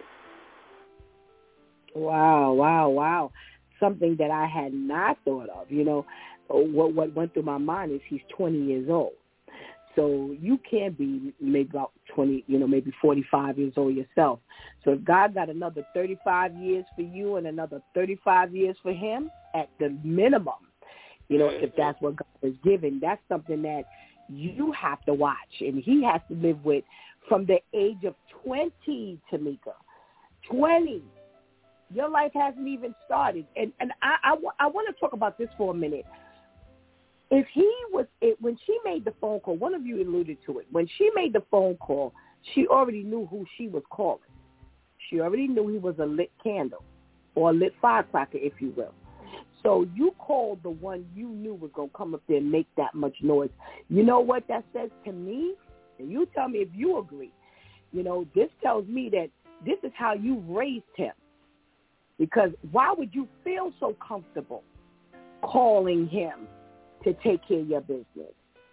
Wow, wow, wow. Something that I had not thought of. You know, what what went through my mind is he's twenty years old. So you can be maybe about twenty, you know, maybe forty-five years old yourself. So if God got another thirty-five years for you and another thirty-five years for him, at the minimum, you know, if that's what God is giving, that's something that you have to watch. And he has to live with from the age of twenty, Tamika. twenty. Your life hasn't even started. And and I, I, I want to talk about this for a minute. if he was, it, when she made the phone call, one of you alluded to it. When she made the phone call, she already knew who she was calling. She already knew he was a lit candle or a lit firecracker, if you will. So you called the one you knew was going to come up there and make that much noise. You know what that says to me? And you tell me if you agree. You know, this tells me that this is how you raised him. Because why would you feel so comfortable calling him to take care of your business?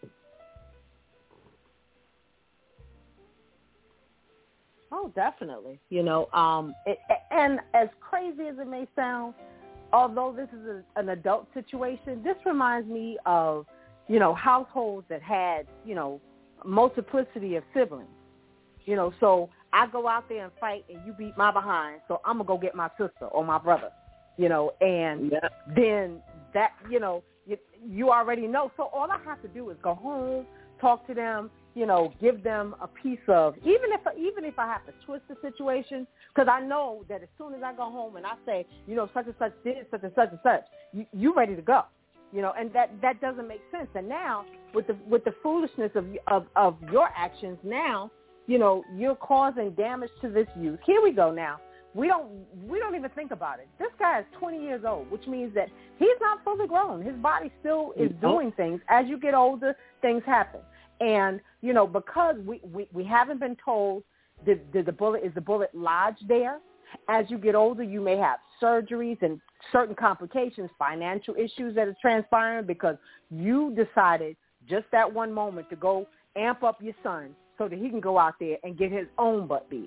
Oh, definitely. You know, um, it, and as crazy as it may sound, although this is a, an adult situation, this reminds me of, you know, households that had, you know, multiplicity of siblings. You know, so I go out there and fight and you beat my behind, so I'm going to go get my sister or my brother, you know, and yeah. then that, you know, you, you already know. So all I have to do is go home, talk to them, you know, give them a piece of, even if even if I have to twist the situation, because I know that as soon as I go home and I say, you know, such and such did such and such and such, you, you ready to go, you know, and that, that doesn't make sense. And now with the with the foolishness of of, of your actions, now, you know, you're causing damage to this youth. Here we go now. We don't we don't even think about it. This guy is twenty years old, which means that he's not fully grown. His body still is doing things. As you get older, things happen. And, you know, because we, we, we haven't been told did, did the bullet, is the bullet lodged there? As you get older, you may have surgeries and certain complications, financial issues that are transpiring because you decided just that one moment to go amp up your son so that he can go out there and get his own butt beat.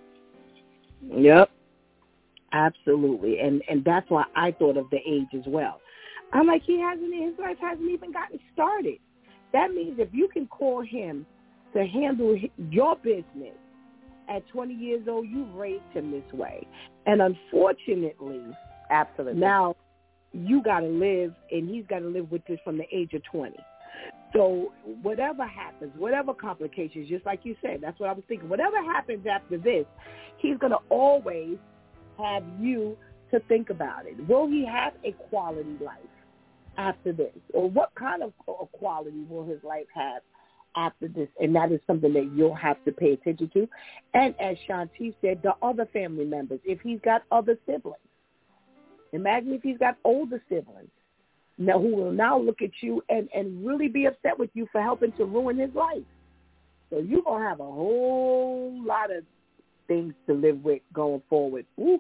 Yep, absolutely. And and that's why I thought of the age as well. I'm like, he hasn't, his life hasn't even gotten started. That means if you can call him to handle your business at twenty years old, you've raised him this way. And unfortunately, absolutely, now you got to live, and he's got to live with this from the age of twenty. So whatever happens, whatever complications, just like you said, that's what I was thinking. Whatever happens after this, he's going to always have you to think about it. Will he have a quality life after this? Or what kind of quality will his life have after this? And that is something that you'll have to pay attention to. And as Shanti said, the other family members, if he's got other siblings. Imagine if he's got older siblings now who will now look at you and, and really be upset with you for helping to ruin his life. So you're going to have a whole lot of things to live with going forward. Ooh.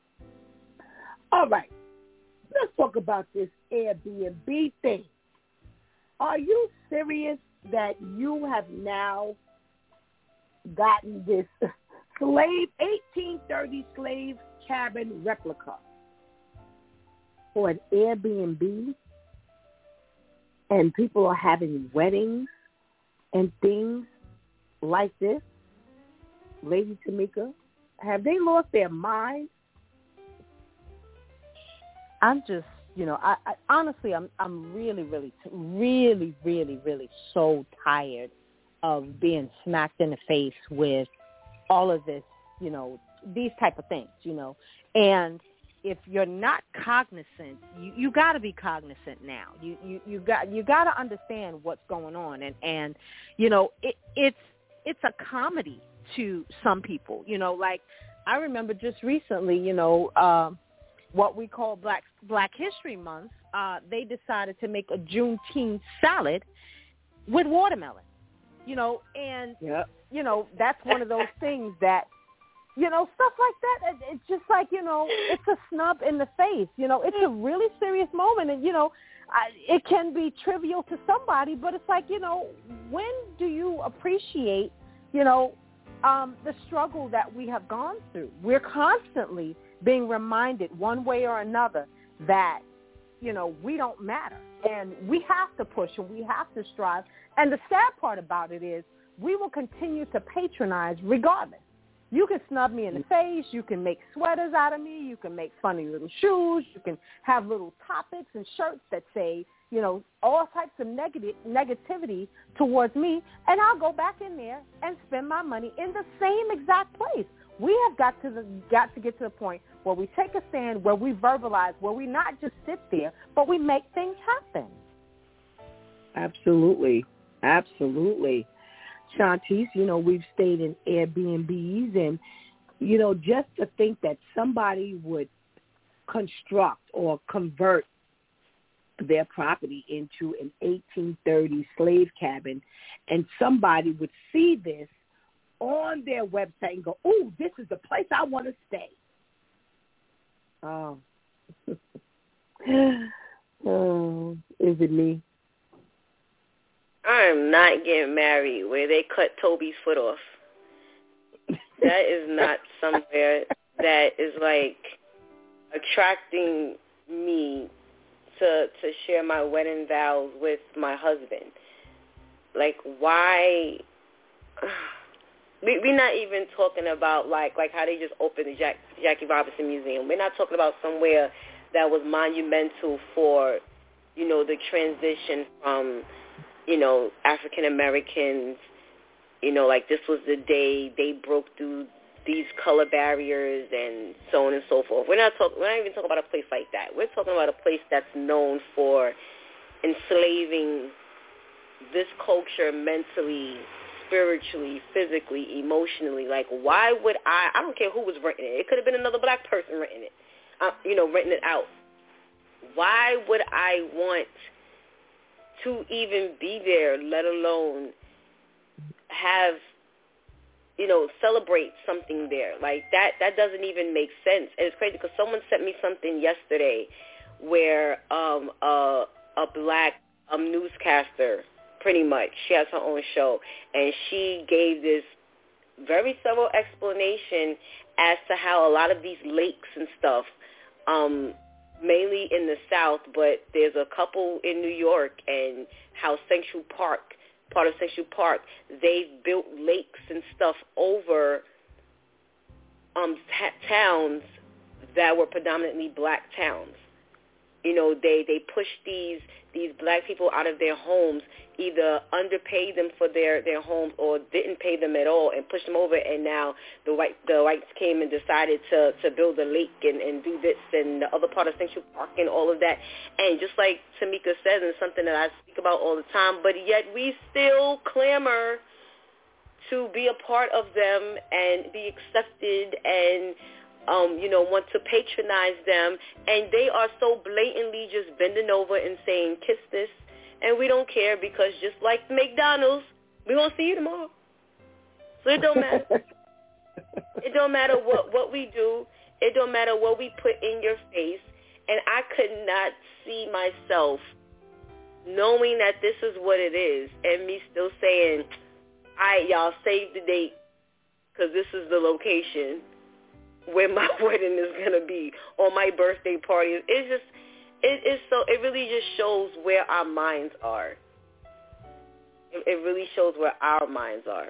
All right. Let's talk about this Airbnb thing. Are you serious that you have now gotten this slave, eighteen thirty slave cabin replica for an Airbnb, and people are having weddings and things like this? Lady Tamika, have they lost their minds? I'm just, you know, I, I honestly, I'm, I'm really, really, really, really, really so tired of being smacked in the face with all of this, you know, these type of things, you know. And if you're not cognizant, you, you got to be cognizant now. You, you, you got, you got to understand what's going on, and, and, you know, it, it's, it's a comedy to some people, you know. Like I remember just recently, you know. Um, what we call Black Black History Month, uh, they decided to make a Juneteenth salad with watermelon, you know, and, yep. you know, that's one of those things that, you know, stuff like that, it's just like, you know, it's a snub in the face, you know, it's a really serious moment, and, you know, I, it can be trivial to somebody, but it's like, you know, when do you appreciate, you know, um, the struggle that we have gone through? We're constantly being reminded one way or another that, you know, we don't matter. And we have to push and we have to strive. And the sad part about it is we will continue to patronize regardless. You can snub me in the face. You can make sweaters out of me. You can make funny little shoes. You can have little topics and shirts that say, you know, all types of negative negativity towards me. And I'll go back in there and spend my money in the same exact place. We have got to the, got to get to the point where we take a stand, where we verbalize, where we not just sit there, but we make things happen. Absolutely. Absolutely. Shantice, you know, we've stayed in Airbnbs, and, you know, just to think that somebody would construct or convert their property into an eighteen thirties slave cabin, and somebody would see this on their website and go, "Ooh, this is the place I want to stay." Oh. Oh, is it me? I'm not getting married where they cut Toby's foot off. That is not somewhere that is like attracting me to to share my wedding vows with my husband. Like, why? We, we're not even talking about like like how they just opened the Jack, Jackie Robinson Museum. We're not talking about somewhere that was monumental for, you know, the transition from, you know, African Americans. You know, like this was the day they broke through these color barriers and so on and so forth. We're not talking. We're not even talking about a place like that. We're talking about a place that's known for enslaving this culture mentally, spiritually, physically, emotionally. Like, why would I? I don't care who was renting it. It could have been another black person renting it. Uh, you know, renting it out. Why would I want to even be there, let alone have, you know, celebrate something there? Like, that that doesn't even make sense. And it's crazy because someone sent me something yesterday where um, a, a black um, newscaster, pretty much, she has her own show, and she gave this very thorough explanation as to how a lot of these lakes and stuff, um, mainly in the South, but there's a couple in New York, and how Central Park, part of Central Park, they've built lakes and stuff over um, t- towns that were predominantly black towns. You know, they, they pushed these these black people out of their homes, either underpaid them for their, their homes or didn't pay them at all and pushed them over, and now the white the whites came and decided to, to build a lake and, and do this and the other part of Central Park and all of that. And just like Tamika says, and something that I speak about all the time, but yet we still clamor to be a part of them and be accepted and Um, you know, want to patronize them, and they are so blatantly just bending over and saying, "Kiss this," and we don't care because just like McDonald's, we're going to see you tomorrow. So it don't matter. It don't matter what, what we do. It don't matter what we put in your face. And I could not see myself knowing that this is what it is and me still saying, "All right, y'all, save the date because this is the location where my wedding is going to be, or my birthday party." It's just, it, it's so, it really just shows where our minds are. It, it really shows where our minds are.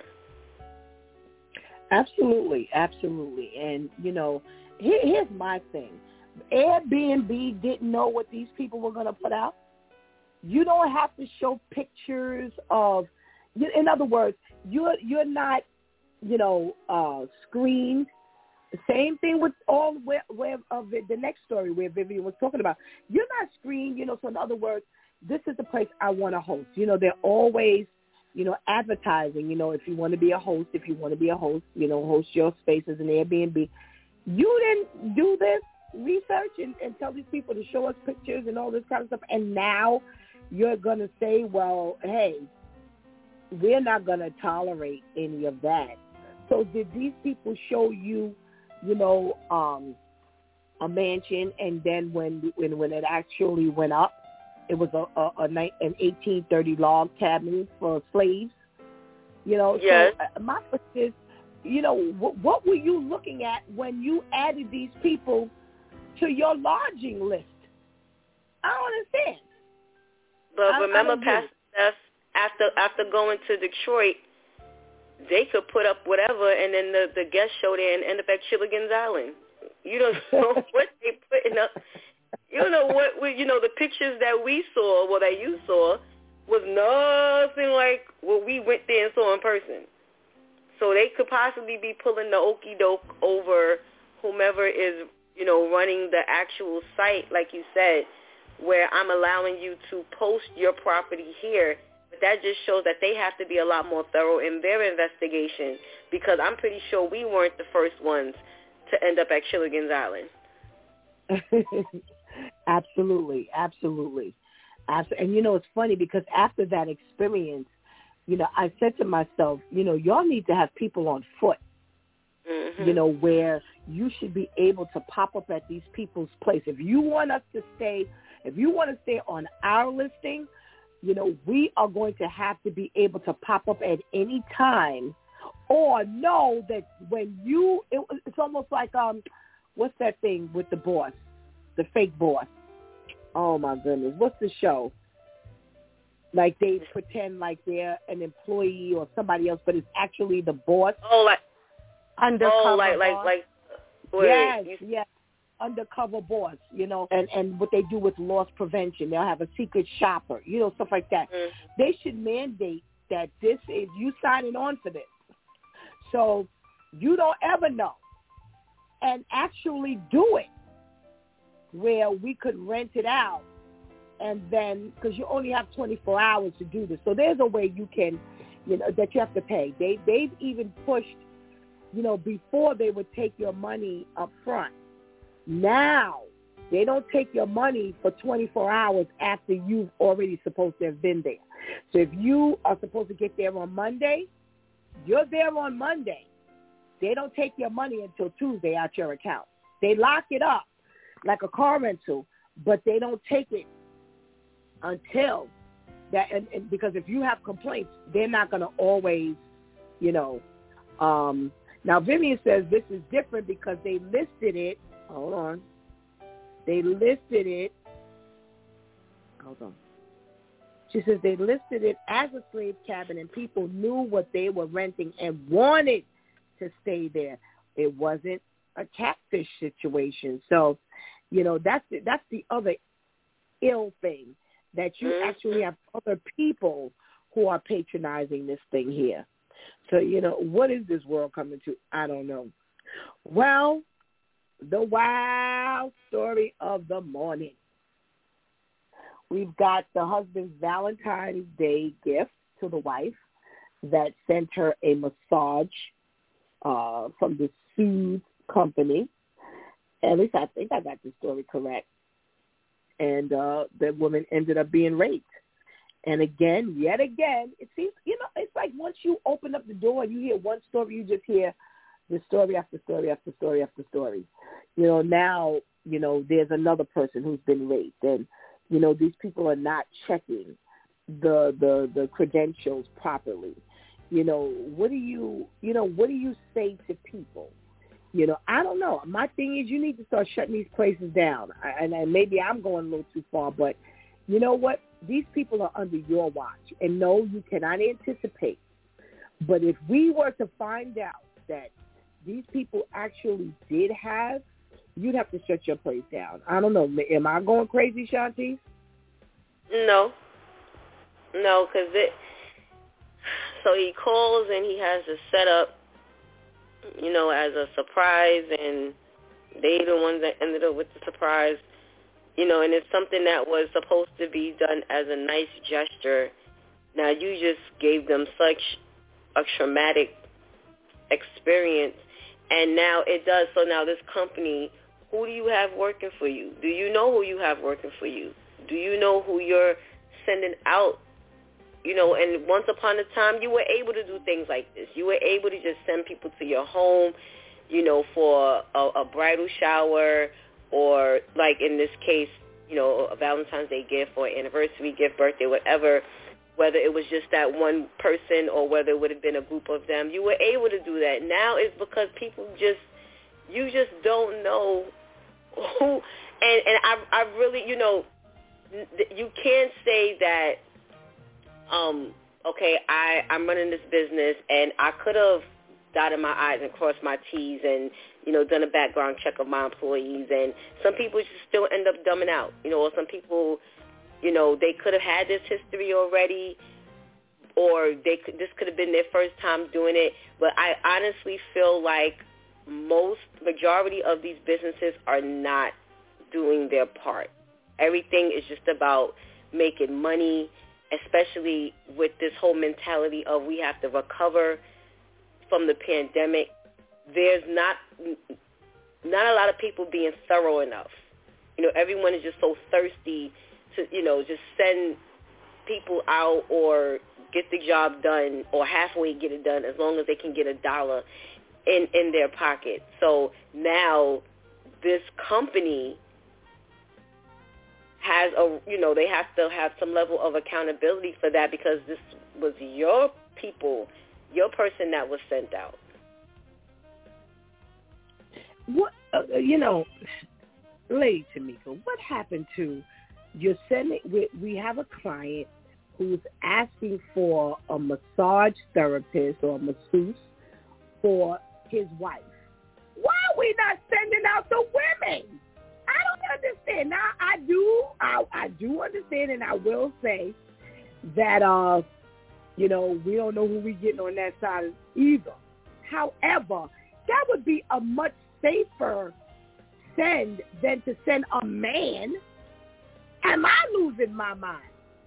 Absolutely, absolutely. And, you know, here, here's my thing. Airbnb didn't know what these people were going to put out. You don't have to show pictures of, in other words, you're, you're not, you know, uh, screened. Same thing with all where, where of the, the next story where Vivian was talking about. You're not screened, you know, so in other words, this is the place I want to host. You know, they're always, you know, advertising, you know, if you want to be a host, if you want to be a host, you know, host your space as an Airbnb. You didn't do this research and, and tell these people to show us pictures and all this kind of stuff, and now you're going to say, well, hey, we're not going to tolerate any of that. So did these people show you, you know, um, a mansion, and then when when when it actually went up, it was a, a, a an eighteen thirty log cabin for slaves? You know, yes. So uh, my question is, you know, what, what were you looking at when you added these people to your lodging list? I don't understand. But I, remember, I Pastor Steph, after after going to Detroit, they could put up whatever, and then the, the guest show there and end up at Chilligan's Island. You don't know what they putting up. You don't know what we, you know. The pictures that we saw, well, that you saw, was nothing like what we went there and saw in person. So they could possibly be pulling the okie doke over whomever is, you know, running the actual site, like you said, where I'm allowing you to post your property here. But that just shows that they have to be a lot more thorough in their investigation, because I'm pretty sure we weren't the first ones to end up at Chilligan's Island. Absolutely, absolutely. And, you know, it's funny because after that experience, you know, I said to myself, you know, y'all need to have people on foot, mm-hmm. you know, where you should be able to pop up at these people's place. If you want us to stay, if you want to stay on our listing, you know, we are going to have to be able to pop up at any time, or know that when you, it, it's almost like, um, what's that thing with the boss, the fake boss? Oh, my goodness. What's the show? Like they pretend like they're an employee or somebody else, but it's actually the boss. Oh, like undercover oh, like boss. like like. Yes, you... yes. Undercover boss, you know, and, and what they do with loss prevention. They'll have a secret shopper, you know, stuff like that. Mm. They should mandate that this is you signing on for this. So you don't ever know. And actually do it where we could rent it out, and then, because you only have twenty-four hours to do this. So there's a way you can, you know, that you have to pay. They, they've even pushed, you know, before they would take your money up front. Now, they don't take your money for twenty-four hours after you've already supposed to have been there. So if you are supposed to get there on Monday, you're there on Monday. They don't take your money until Tuesday out your account. They lock it up like a car rental, but they don't take it until that. And, and because if you have complaints, they're not going to always, you know. Um, now, Vivian says this is different because they listed it. Hold on. They listed it. Hold on. She says they listed it as a slave cabin, and people knew what they were renting and wanted to stay there. It wasn't a catfish situation. So, you know, that's the, that's the other ill thing, that you mm-hmm. actually have other people who are patronizing this thing here. So, you know, what is this world coming to? I don't know. Well, the wild story of the morning. We've got the husband's Valentine's Day gift to the wife that sent her a massage uh, from the Soothe company. At least I think I got the story correct. And uh, the woman ended up being raped. And again, yet again, it seems, you know, it's like once you open up the door and you hear one story, you just hear the story after story after story after story. You know, now, you know, there's another person who's been raped. And, you know, these people are not checking the the, the credentials properly. You know, what do you, you know, what do you say to people? You know, I don't know. My thing is you need to start shutting these places down. And, and maybe I'm going a little too far, but you know what? These people are under your watch. And no, you cannot anticipate. But if we were to find out that these people actually did have, you'd have to shut your place down. I don't know. Am I going crazy, Shanti? No. No, because it... So he calls and he has a setup, you know, as a surprise, and they the ones that ended up with the surprise, you know, and it's something that was supposed to be done as a nice gesture. Now you just gave them such a traumatic experience, and now it does. So now this company, who do you have working for you? Do you know who you have working for you? Do you know who you're sending out? You know, and once upon a time, you were able to do things like this. You were able to just send people to your home, you know, for a, a bridal shower, or like in this case, you know, a Valentine's Day gift or anniversary gift, birthday, whatever, whether it was just that one person or whether it would have been a group of them. You were able to do that. Now it's because people just, you just don't know who, and, and I, I really, you know, you can't say that, Um, okay, I, I'm running this business, and I could have dotted my I's and crossed my T's and, you know, done a background check of my employees. And some people just still end up dumbing out, you know, or some people, you know, they could have had this history already, or they could, this could have been their first time doing it. But I honestly feel like most, majority of these businesses are not doing their part Everything is just about making money, especially with this whole mentality of we have to recover from the pandemic. There's not not a lot of people being thorough enough. You know, everyone is just so thirsty to, you know, just send people out or get the job done or halfway get it done as long as they can get a dollar in, in their pocket. So now this company has a, you know, they have to have some level of accountability for that because this was your people, your person that was sent out. What, uh, you know, Lady Tamika, what happened to, you're sending, we, we have a client who's asking for a massage therapist or a masseuse for his wife. Why are we not sending out the women? I don't understand. Now, I do, I, I do understand, and I will say that, uh, you know, we don't know who we're getting on that side either. However, that would be a much safer send than to send a man. Am I losing my mind?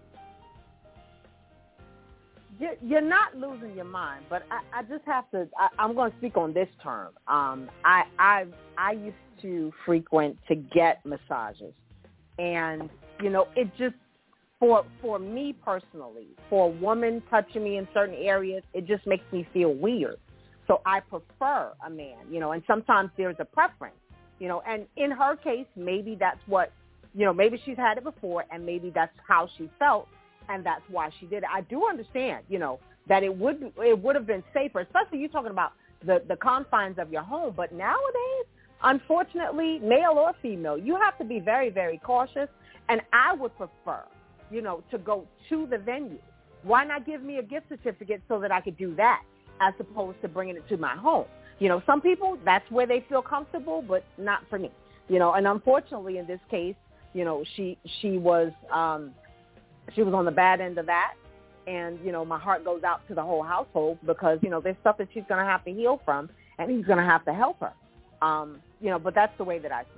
You're not losing your mind, but I, I just have to, I, I'm going to speak on this term. Um, I, I, I used to frequent to get massages. And, you know, it just, for for me personally, for a woman touching me in certain areas, it just makes me feel weird. So I prefer a man, you know, and sometimes there's a preference, you know, and in her case, maybe that's what, you know, maybe she's had it before and maybe that's how she felt. And that's why she did it. I do understand, you know, that it would it would have been safer, especially you talking about the, the confines of your home. But nowadays, unfortunately, male or female, you have to be very, very cautious. And I would prefer, you know, to go to the venue. Why not give me a gift certificate so that I could do that as opposed to bringing it to my home? You know, some people, that's where they feel comfortable, but not for me. You know, and unfortunately in this case, you know, she she was um, – she was on the bad end of that. And, you know, my heart goes out to the whole household because, you know, there's stuff that she's going to have to heal from and he's going to have to help her. Um, you know, but that's the way that I see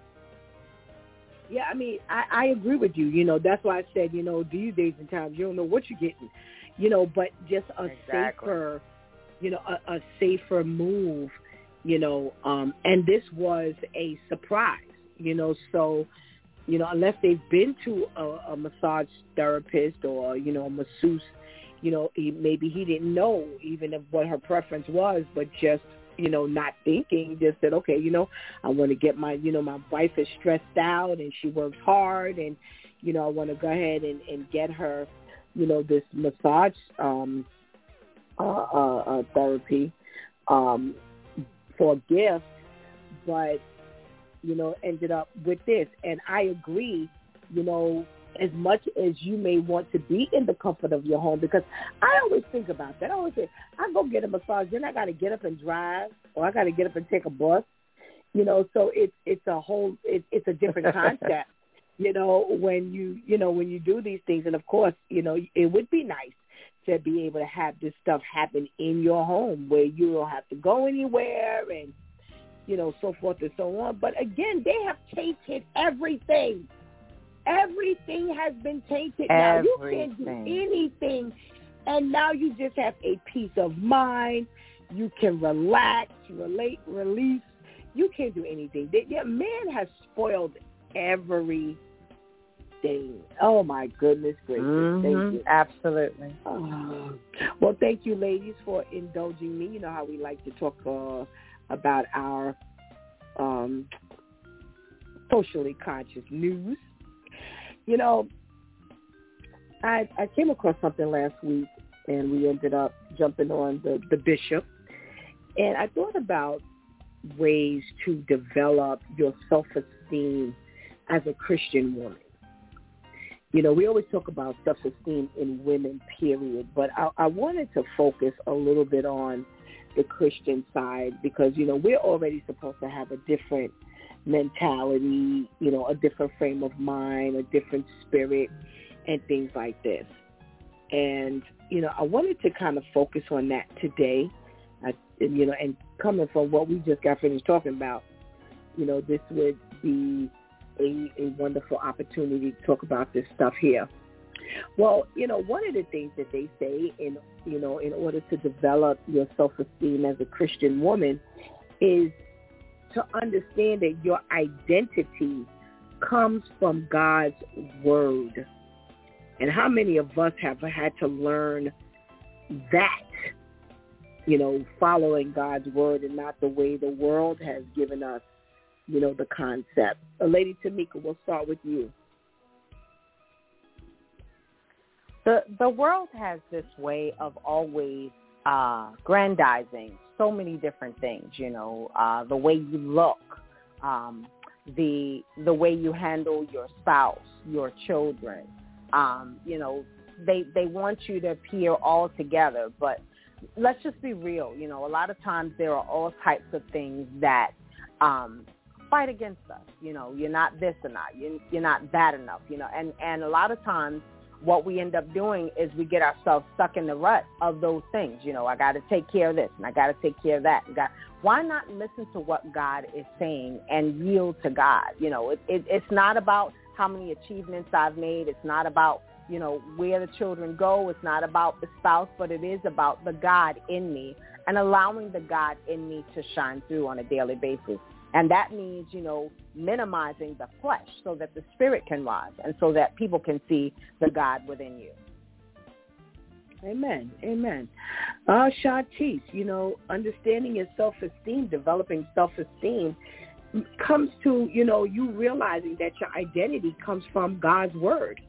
it. Yeah, I mean, I, I agree with you. You know, that's why I said, you know, these days and times you don't know what you're getting, you know, but just a exactly. safer, you know, a, a safer move, you know, um, and this was a surprise, you know, so, you know, unless they've been to a, a massage therapist or, you know, a masseuse, you know, he, maybe he didn't know even of what her preference was, but just, you know, not thinking, just said, okay, you know, I want to get my, you know, my wife is stressed out and she works hard and, you know, I want to go ahead and, and get her, you know, this massage um, uh, uh, uh, therapy um, for a gift, but, you know, ended up with this. And I agree, you know, as much as you may want to be in the comfort of your home, because I always think about that. I always say, I go get a massage, then I got to get up and drive, or I got to get up and take a bus, you know, so it's it's a whole, it, it's a different concept, you know, when you, you know, when you do these things. And, of course, you know, it would be nice to be able to have this stuff happen in your home where you don't have to go anywhere and, you know, so forth and so on. But again, they have tainted everything. Everything has been tainted. Everything. Now you can't do anything. And now you just have a peace of mind. You can relax, relate, release. You can't do anything. The, the man has spoiled everything. Oh, my goodness gracious. Mm-hmm. Thank you. Absolutely. Uh, well, thank you, ladies, for indulging me. You know how we like to talk uh, about our um, socially conscious news. You know, I, I came across something last week, and we ended up jumping on the, the bishop. And I thought about ways to develop your self-esteem as a Christian woman. You know, we always talk about self-esteem in women, period. But I, I wanted to focus a little bit on the Christian side because, you know, we're already supposed to have a different mentality, you know, a different frame of mind, a different spirit, and things like this. And, you know, I wanted to kind of focus on that today, I, you know, and coming from what we just got finished talking about, you know, this would be a, a wonderful opportunity to talk about this stuff here. Well, you know, one of the things that they say in, you know, in order to develop your self-esteem as a Christian woman is to understand that your identity comes from God's word. And how many of us have had to learn that, you know, following God's word and not the way the world has given us, you know, the concept. Uh, Lady Tamika, we'll start with you. The the world has this way of always uh, grandizing so many different things, you know, uh, the way you look, um, the the way you handle your spouse, your children. Um, you know, they they want you to appear all together, but let's just be real. You know, a lot of times there are all types of things that um, fight against us. You know, you're not this or not, you're, you're not that enough, you know, and, and a lot of times what we end up doing is we get ourselves stuck in the rut of those things. You know, I got to take care of this and I got to take care of that. Got, why not listen to what God is saying and yield to God? You know, it, it, it's not about how many achievements I've made. It's not about, you know, where the children go. It's not about the spouse, but it is about the God in me and allowing the God in me to shine through on a daily basis. And that means, you know, minimizing the flesh so that the spirit can rise and so that people can see the God within you. Amen. Amen. Uh, Shantice, you know, understanding your self-esteem, developing self-esteem comes to, you know, you realizing that your identity comes from God's word.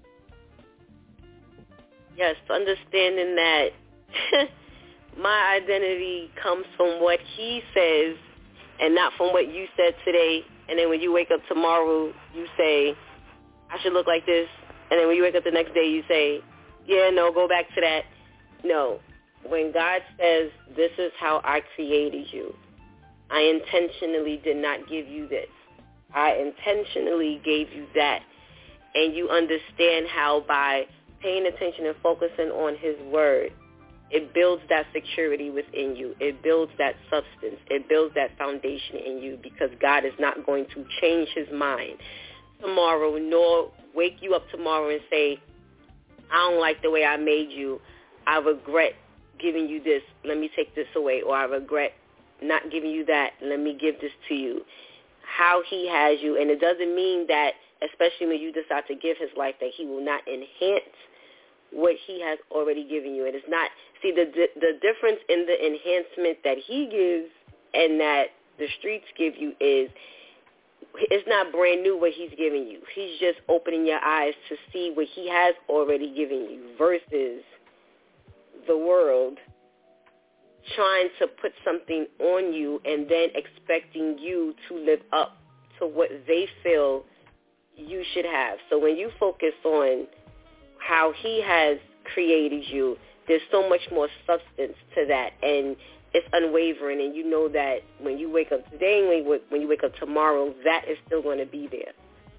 Yes, understanding that my identity comes from what he says and not from what you said today. And then when you wake up tomorrow, you say, I should look like this. And then when you wake up the next day, you say, yeah, no, go back to that. No. When God says, this is how I created you, I intentionally did not give you this. I intentionally gave you that. And you understand how by paying attention and focusing on his word, it builds that security within you. It builds that substance. It builds that foundation in you because God is not going to change his mind tomorrow, nor wake you up tomorrow and say, I don't like the way I made you. I regret giving you this. Let me take this away. Or I regret not giving you that. Let me give this to you. How he has you. And it doesn't mean that, especially when you decide to give his life, that he will not enhance what he has already given you. It is not, see, the the difference in the enhancement that he gives and that the streets give you is it's not brand new what he's giving you. He's just opening your eyes to see what he has already given you versus the world trying to put something on you and then expecting you to live up to what they feel you should have. So when you focus on how he has created you, there's so much more substance to that, and it's unwavering, and you know that when you wake up today and when you wake up tomorrow, that is still going to be there.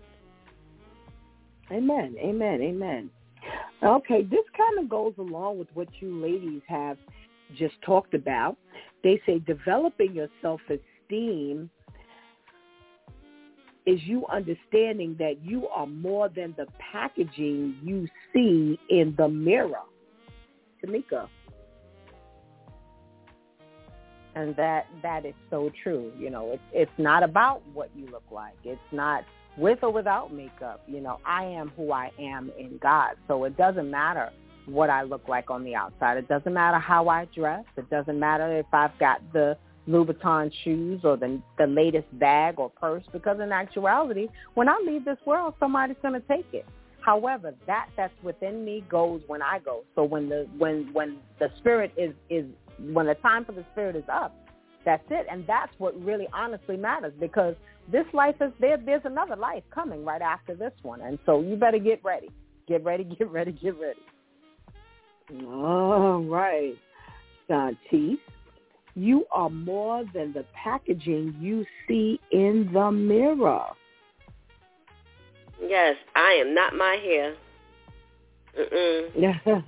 Amen, amen, amen. Okay, this kind of goes along with what you ladies have just talked about. They say developing your self-esteem is you understanding that you are more than the packaging you see in the mirror. Tamika. And that that is so true. You know, it's it's not about what you look like. It's not with or without makeup. You know, I am who I am in God. So it doesn't matter what I look like on the outside. It doesn't matter how I dress. It doesn't matter if I've got the Louboutin shoes or the the latest bag or purse, because in actuality, when I leave this world, somebody's going to take it. However, that that's within me goes when I go. So when the when when the spirit is is when the time for the spirit is up, that's it. And that's what really honestly matters, because this life is there. There's another life coming right after this one. And so you better get ready. Get ready, get ready, get ready. All right. Shantice, you are more than the packaging you see in the mirror. Yes, I am not my hair. Mm-mm.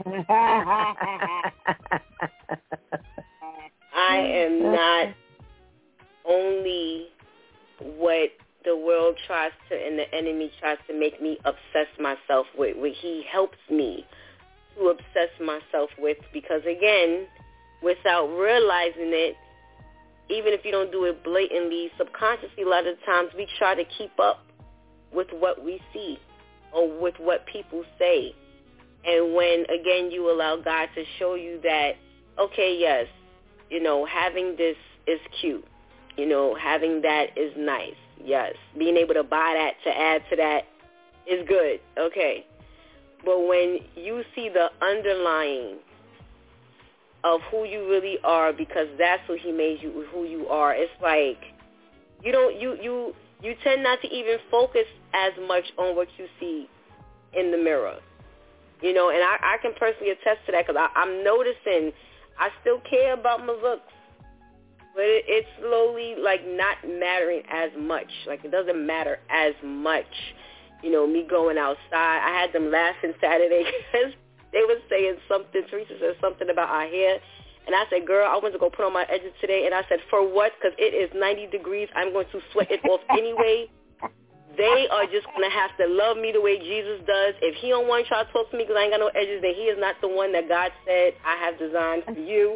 I am not only what the world tries to, and the enemy tries to make me obsess myself with, what he helps me to obsess myself with, because again, without realizing it, even if you don't do it blatantly, subconsciously, a lot of times we try to keep up with what we see or with what people say. And when, again, you allow God to show you that, okay, yes, you know, having this is cute. You know, having that is nice. Yes. Being able to buy that to add to that is good. Okay. But when you see the underlying of who you really are, because that's who he made you, who you are, it's like you don't, you, you, you tend not to even focus as much on what you see in the mirror. You know, and I, I can personally attest to that, because I'm noticing I still care about my looks, but it, it's slowly, like, not mattering as much. Like, it doesn't matter as much, you know, me going outside. I had them laughing Saturday because they were saying something. Teresa said something about our hair. And I said, girl, I went to go put on my edges today. And I said, for what? Because it is ninety degrees. I'm going to sweat it off anyway. They are just going to have to love me the way Jesus does. If he don't want to try to talk to me because I ain't got no edges, then he is not the one that God said I have designed for you.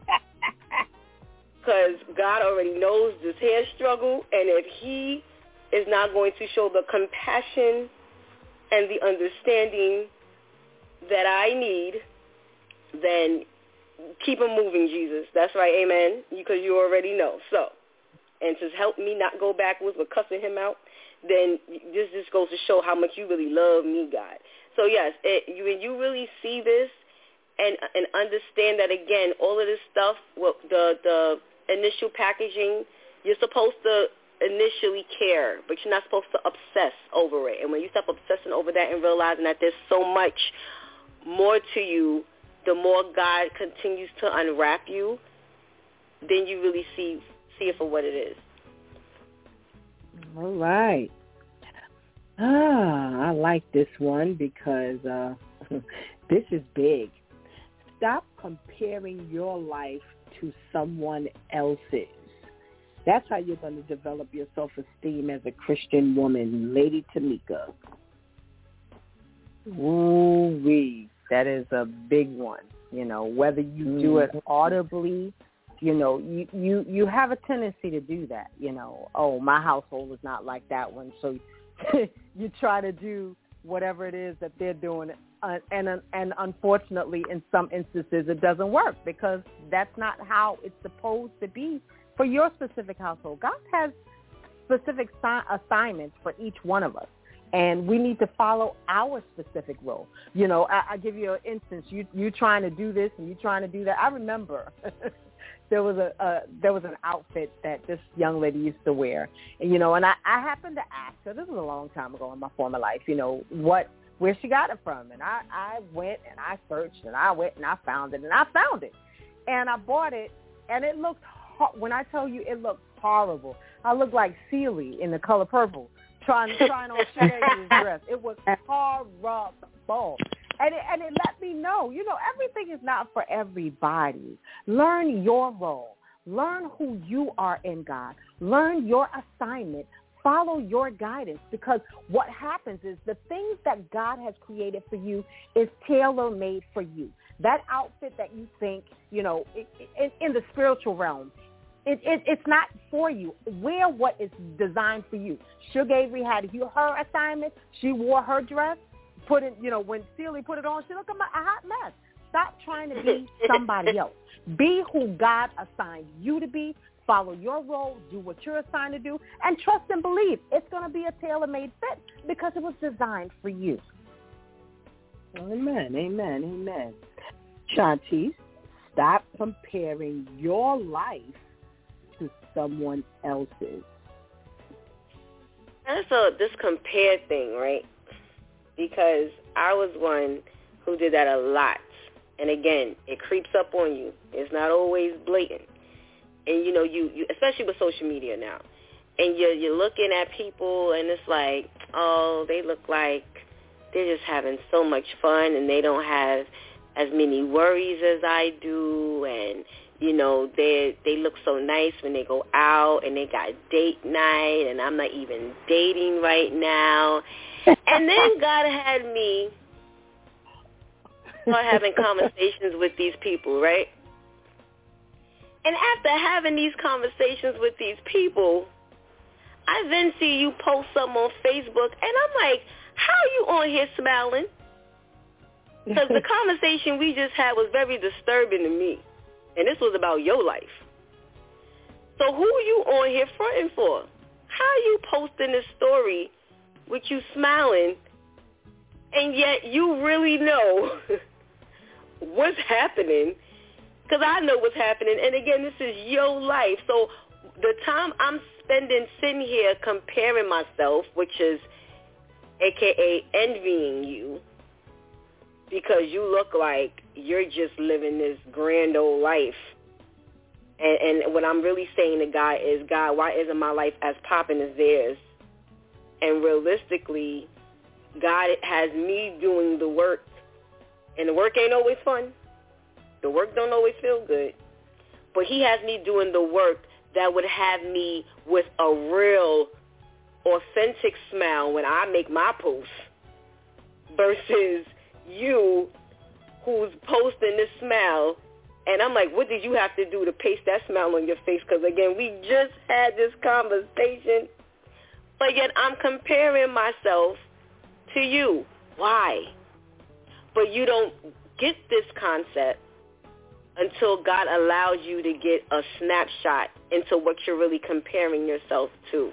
Because God already knows this hair struggle, and if he is not going to show the compassion and the understanding that I need, then keep him moving, Jesus. That's right, amen, because you already know. So, and to help me not go backwards with cussing him out, then this just goes to show how much you really love me, God. So, yes, it, you, when you really see this and and understand that, again, all of this stuff, well, the, the initial packaging, you're supposed to initially care, but you're not supposed to obsess over it. And when you stop obsessing over that and realizing that there's so much more to you, the more God continues to unwrap you, then you really see see it for what it is. All right. Ah, I like this one because uh, this is big. Stop comparing your life to someone else's. That's how you're going to develop your self-esteem as a Christian woman, Lady Tamika. Ooh-wee. That is a big one. You know, whether you do it audibly, you know, you, you, you have a tendency to do that. You know, oh, my household is not like that one. So you try to do whatever it is that they're doing. Uh, and and unfortunately, in some instances, it doesn't work because that's not how it's supposed to be for your specific household. God has specific si- assignments for each one of us, and we need to follow our specific role. You know, I, I give you an instance. You you trying to do this and you trying to do that. I remember there was a uh, there was an outfit that this young lady used to wear, and you know, and I, I happened to ask her. This was a long time ago in my former life. You know what. Where she got it from. And I, I went and I searched and I went and I found it and I found it. And I bought it and it looked, when I tell you it looked horrible. I looked like Celie in The Color Purple trying, trying on Sinead's dress. It was horrible. And it, and it let me know, you know, everything is not for everybody. Learn your role. Learn who you are in God. Learn your assignment. Follow your guidance, because what happens is the things that God has created for you is tailor-made for you. That outfit that you think, you know, it, it, in the spiritual realm, it, it, it's not for you. Wear what is designed for you. Sugar Avery had her assignment. She wore her dress. Put it, you know, when Celie put it on, she looked like a hot mess. Stop trying to be somebody else. Be who God assigned you to be. Follow your role, do what you're assigned to do, and trust and believe it's going to be a tailor-made fit because it was designed for you. Amen, amen, amen. Shanti, stop comparing your life to someone else's. That's a this compare thing, right? Because I was one who did that a lot. And again, it creeps up on you. It's not always blatant. And, you know, you, you especially with social media now, and you're, you're looking at people, and it's like, oh, they look like they're just having so much fun, and they don't have as many worries as I do, and, you know, they they look so nice when they go out and they got date night and I'm not even dating right now. And then God had me start having conversations with these people, right? And after having these conversations with these people, I then see you post something on Facebook, and I'm like, how are you on here smiling? Because the conversation we just had was very disturbing to me, and this was about your life. So who are you on here fronting for? How are you posting this story with you smiling, and yet you really know what's happening? Because I know what's happening, and again, this is your life. So the time I'm spending sitting here comparing myself, which is A K A envying you, because you look like you're just living this grand old life. And, and what I'm really saying to God is, God, why isn't my life as popping as theirs? And realistically, God has me doing the work, and the work ain't always fun. The work don't always feel good, but he has me doing the work that would have me with a real, authentic smile when I make my posts versus you who's posting this smile. And I'm like, what did you have to do to paste that smile on your face? Because, again, we just had this conversation, but yet I'm comparing myself to you. Why? But you don't get this concept until God allows you to get a snapshot into what you're really comparing yourself to.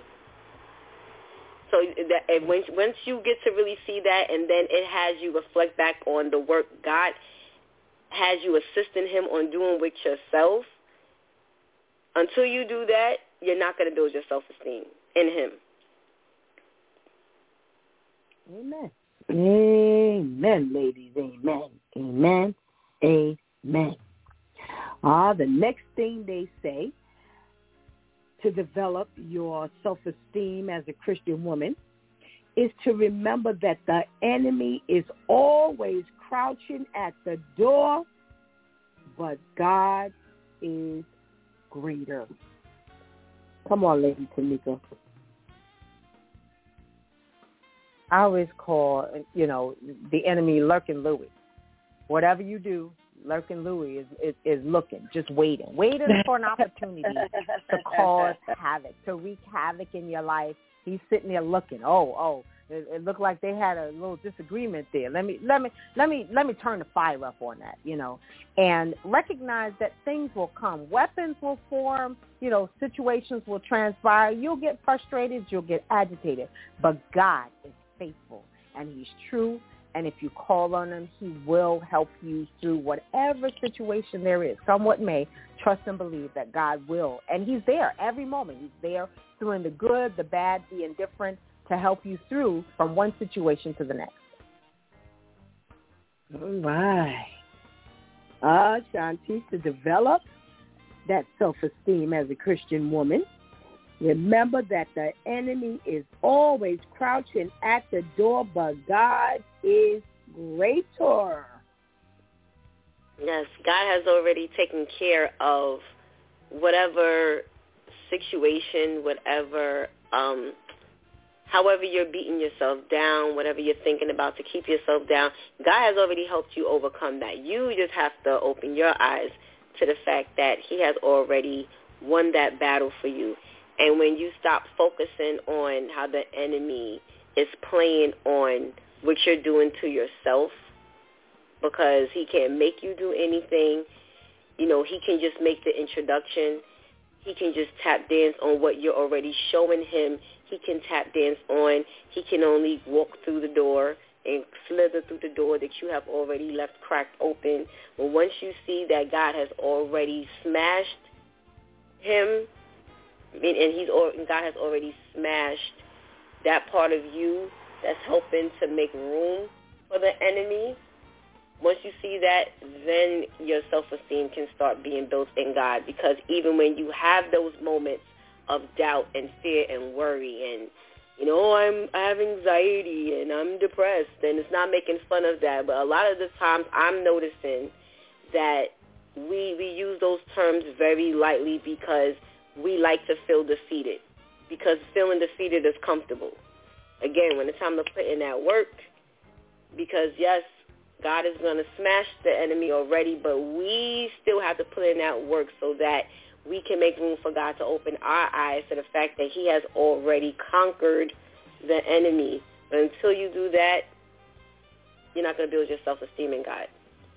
So that and when, once you get to really see that, and then it has you reflect back on the work God has you assisting him on doing with yourself, until you do that, you're not going to build your self-esteem in him. Amen. Amen, ladies. Amen. Amen. Amen. Ah, the next thing they say to develop your self-esteem as a Christian woman is to remember that the enemy is always crouching at the door, but God is greater. Come on, Lady Tamika. I always call, you know, the enemy Lurking Louie. Whatever you do, Lurking Louie is, is, is looking, just waiting, waiting for an opportunity to cause havoc, to wreak havoc in your life. He's sitting there looking. Oh, oh, it, it looked like they had a little disagreement there. Let me, let me, let me, let me turn the fire up on that, you know, and recognize that things will come. Weapons will form. You know, situations will transpire. You'll get frustrated. You'll get agitated. But God is faithful, and he's true. And if you call on him, he will help you through whatever situation there is. Come what may, trust and believe that God will. And he's there every moment. He's there doing the good, the bad, the indifferent, to help you through from one situation to the next. All right. Uh, Shanti, to develop that self-esteem as a Christian woman, remember that the enemy is always crouching at the door, but God is greater. Yes, God has already taken care of whatever situation, whatever, um, however you're beating yourself down, whatever you're thinking about to keep yourself down. God has already helped you overcome that. You just have to open your eyes to the fact that he has already won that battle for you. And when you stop focusing on how the enemy is playing on what you're doing to yourself, because he can't make you do anything, you know, he can just make the introduction. He can just tap dance on what you're already showing him. He can tap dance on. He can only walk through the door and slither through the door that you have already left cracked open. But once you see that God has already smashed him, and he's and God has already smashed that part of you that's helping to make room for the enemy, once you see that, then your self-esteem can start being built in God. Because even when you have those moments of doubt and fear and worry and, you know, I'm, I have anxiety and I'm depressed, and it's not making fun of that, but a lot of the times I'm noticing that we we use those terms very lightly because we like to feel defeated, because feeling defeated is comfortable. Again, when it's time to put in that work, because, yes, God is going to smash the enemy already, but we still have to put in that work so that we can make room for God to open our eyes to the fact that he has already conquered the enemy. But until you do that, you're not going to build your self-esteem in God.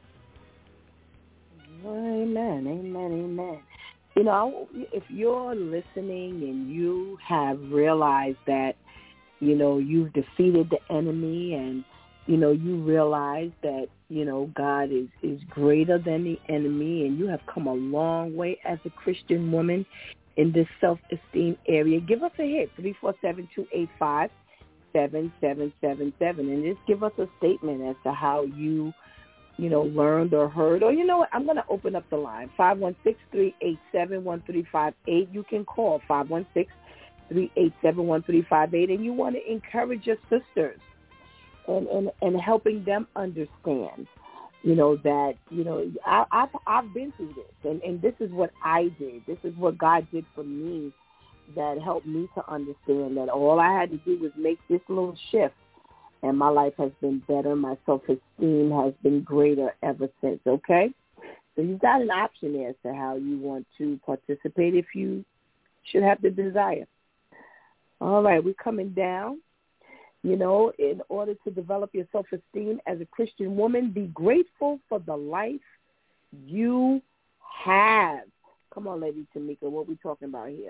Amen, amen, amen. You know, if you're listening and you have realized that, you know, you've defeated the enemy and, you know, you realize that, you know, God is, is greater than the enemy and you have come a long way as a Christian woman in this self-esteem area, give us a hit, three four seven, two eight five, seven seven seven seven, and just give us a statement as to how you, you know, learned or heard. Or, you know what, I'm going to open up the line, five one six, three eight seven, one three five eight. You can call five one six, three eight seven, one three five eight, and you want to encourage your sisters and, and, and helping them understand, you know, that, you know, I, I've, I've been through this, and, and this is what I did. This is what God did for me that helped me to understand that all I had to do was make this little shift, and my life has been better. My self-esteem has been greater ever since, okay? So you've got an option there as to how you want to participate if you should have the desire. All right, we're coming down. You know, in order to develop your self-esteem as a Christian woman, be grateful for the life you have. Come on, Lady Tamika, what are we talking about here?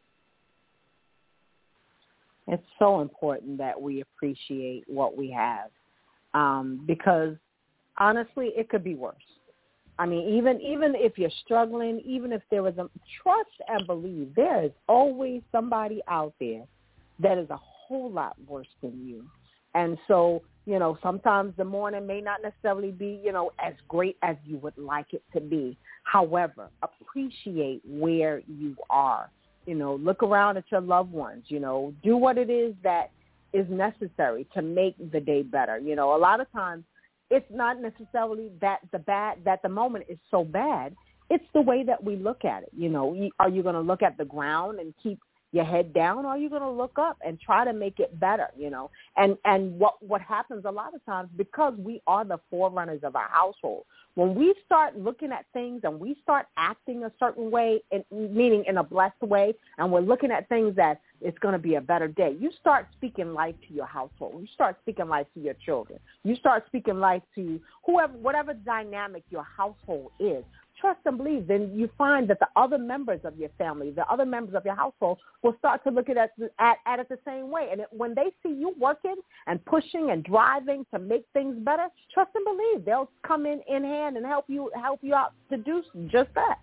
It's so important that we appreciate what we have, um, because honestly, it could be worse. I mean, even even if you're struggling, even if there was a trust and believe, there is always somebody out there that is a whole lot worse than you. And so, you know, sometimes the morning may not necessarily be, you know, as great as you would like it to be. However, appreciate where you are. You know, look around at your loved ones, you know, do what it is that is necessary to make the day better. You know, a lot of times it's not necessarily that the bad, that the moment is so bad. It's the way that we look at it. You know, are you going to look at the ground and keep your head down, or are you going to look up and try to make it better, you know? And and what, what happens a lot of times, because we are the forerunners of our household, when we start looking at things and we start acting a certain way, in, meaning in a blessed way, and we're looking at things that it's going to be a better day, you start speaking life to your household. You start speaking life to your children. You start speaking life to whoever, whatever dynamic your household is. Trust and believe, then you find that the other members of your family, the other members of your household will start to look at it, at, at it the same way. And it, when they see you working and pushing and driving to make things better, trust and believe, they'll come in in hand and help you help you out to do just that.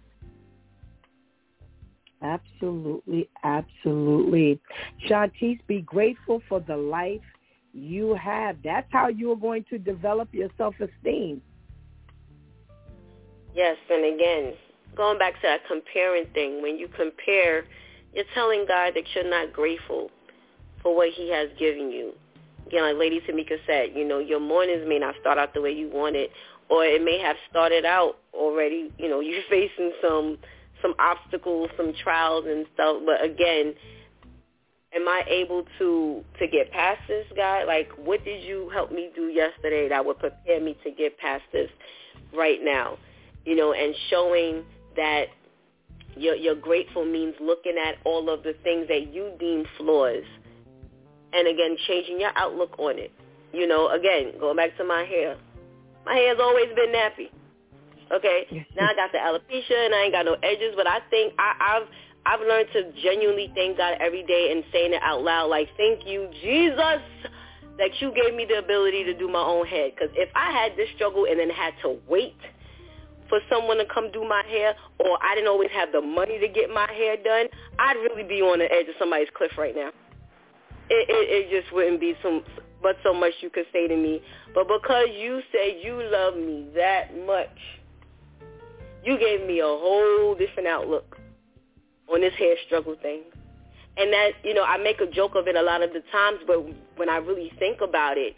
Absolutely, absolutely. Shantice, be grateful for the life you have. That's how you are going to develop your self-esteem. Yes, and again, going back to that comparing thing, when you compare, you're telling God that you're not grateful for what he has given you. Again, like Lady Tamika said, you know, your mornings may not start out the way you wanted, or it may have started out already, you know, you're facing some some obstacles, some trials and stuff, but again, am I able to, to get past this, God? Like, what did you help me do yesterday that would prepare me to get past this right now? You know, and showing that you're, you're grateful means looking at all of the things that you deem flaws and, again, changing your outlook on it. You know, again, going back to my hair. My hair's always been nappy, okay? Now I got the alopecia and I ain't got no edges, but I think I, I've I've learned to genuinely thank God every day and saying it out loud, like, thank you, Jesus, that you gave me the ability to do my own hair. Because if I had this struggle and then had to wait for someone to come do my hair, or I didn't always have the money to get my hair done, I'd really be on the edge of somebody's cliff right now. It, it, it just wouldn't be some, but so much you could say to me. But because you said you love me that much, you gave me a whole different outlook on this hair struggle thing. And that, you know, I make a joke of it a lot of the times, but when I really think about it,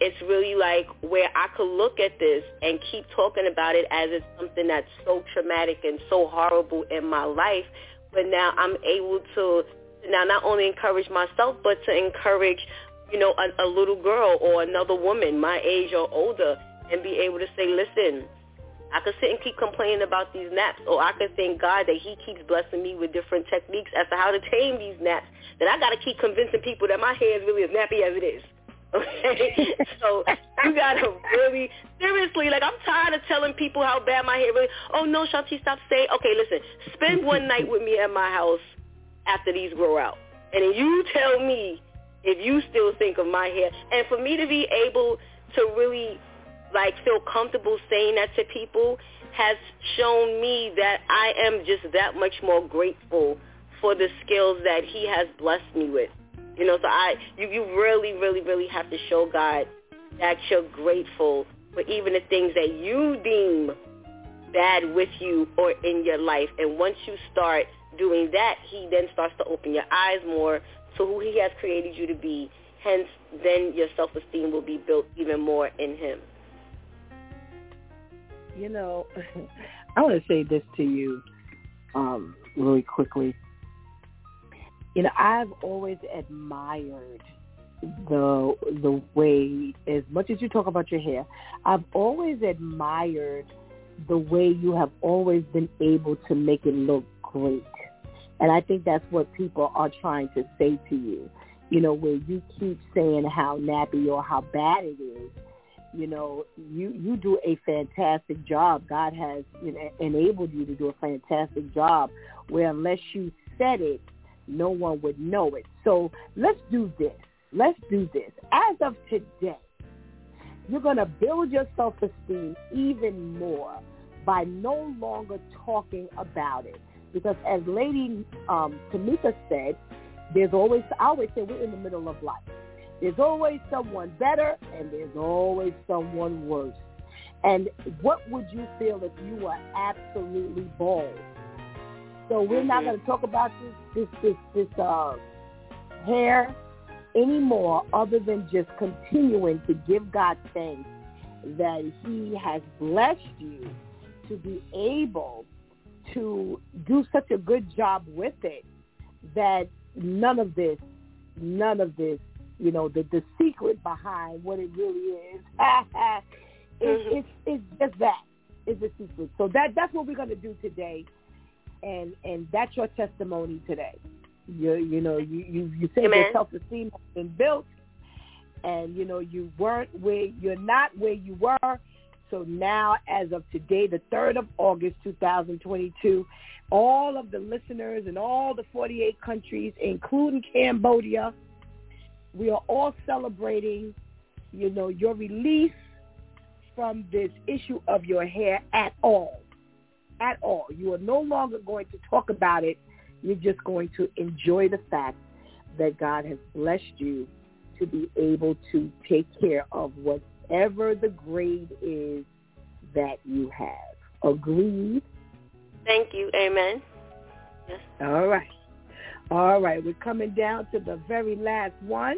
it's really like where I could look at this and keep talking about it as it's something that's so traumatic and so horrible in my life, but now I'm able to now not only encourage myself, but to encourage, you know, a, a little girl or another woman my age or older, and be able to say, listen, I could sit and keep complaining about these naps, or I could thank God that he keeps blessing me with different techniques as to how to tame these naps, that I got to keep convincing people that my hair is really as nappy as it is. Okay? So you got to really, seriously, like I'm tired of telling people how bad my hair really, oh no, Shanti, stop saying, okay, listen, spend one night with me at my house after these grow out. And then you tell me if you still think of my hair. And for me to be able to really like feel comfortable saying that to people has shown me that I am just that much more grateful for the skills that he has blessed me with. You know, so I, you, you really, really, really have to show God that you're grateful for even the things that you deem bad with you or in your life. And once you start doing that, he then starts to open your eyes more to who he has created you to be. Hence, then your self-esteem will be built even more in him. You know, I want to say this to you um, really quickly. You know, I've always admired the the way, as much as you talk about your hair, I've always admired the way you have always been able to make it look great. And I think that's what people are trying to say to you. You know, where you keep saying how nappy or how bad it is, you know, you, you do a fantastic job. God has, you know, enabled you to do a fantastic job where unless you said it, no one would know it. So let's do this. Let's do this. As of today, you're going to build your self-esteem even more by no longer talking about it. Because as Lady um, Tamika said, there's always, I always say we're in the middle of life. There's always someone better and there's always someone worse. And what would you feel if you were absolutely bald? So we're not going to talk about this this this, this uh, hair anymore, other than just continuing to give God thanks that he has blessed you to be able to do such a good job with it that none of this, none of this, you know, the, the secret behind what it really is, it, it's, it's just that. It's a secret. So that that's what we're going to do today. And and that's your testimony today. You you know you you, you say your self-esteem has been built, and you know you weren't where you're not where you were. So now, as of today, the third of August, two thousand twenty-two, all of the listeners in all the forty-eight countries, including Cambodia, we are all celebrating, you know, your release from this issue of your hair at all. At all. You are no longer going to talk about it. You're just going to enjoy the fact that God has blessed you to be able to take care of whatever the grade is that you have. Agreed? Thank you. Amen. Yes. All right. All right. We're coming down to the very last one.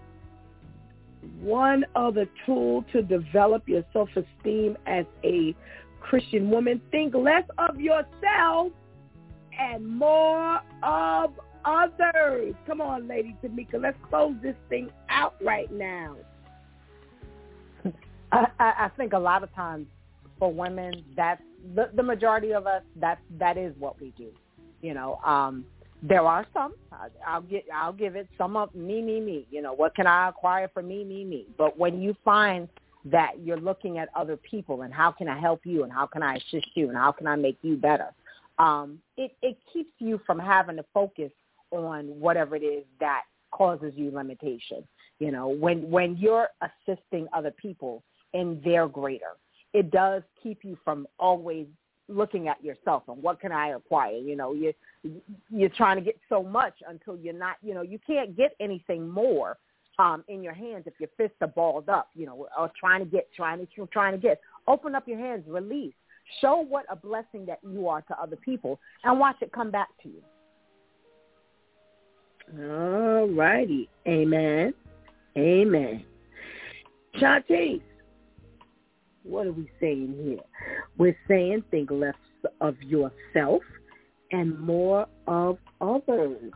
One other tool to develop your self-esteem as a Christian woman. Think less of yourself and more of others. Come on, Lady Tamika. Let's close this thing out right now. I, I think a lot of times for women, that's the, the majority of us, that that is what we do. You know, um, there are some, I'll get, I'll give it some of me, me, me. You know, what can I acquire for me, me, me? But when you find that you're looking at other people and how can I help you and how can I assist you and how can I make you better, um, it, it keeps you from having to focus on whatever it is that causes you limitation. You know, when when you're assisting other people in their greater, it does keep you from always looking at yourself and what can I acquire. You know, you you're trying to get so much until you're not, you know, you can't get anything more Um, in your hands if your fists are balled up, you know, or trying to get, trying to, trying to get. Open up your hands, release. Show what a blessing that you are to other people, and watch it come back to you. All righty. Amen. Amen. Shantice, what are we saying here? We're saying think less of yourself and more of others.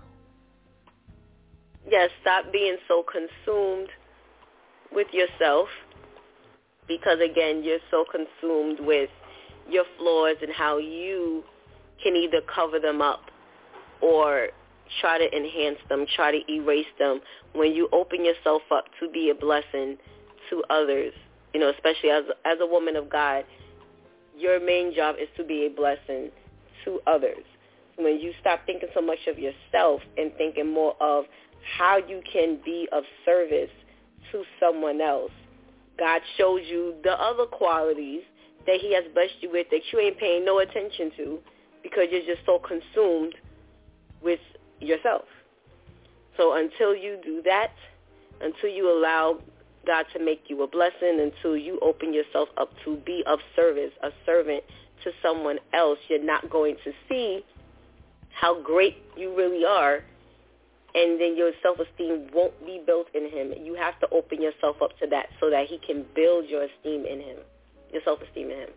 Yes, stop being so consumed with yourself because, again, you're so consumed with your flaws and how you can either cover them up or try to enhance them, try to erase them. When you open yourself up to be a blessing to others, you know, especially as as a woman of God, your main job is to be a blessing to others. When you stop thinking so much of yourself and thinking more of how you can be of service to someone else, God shows you the other qualities that he has blessed you with that you ain't paying no attention to because you're just so consumed with yourself. So until you do that, until you allow God to make you a blessing, until you open yourself up to be of service, a servant to someone else, you're not going to see how great you really are, and then your self-esteem won't be built in him. You have to open yourself up to that so that he can build your esteem in him, your self-esteem in him.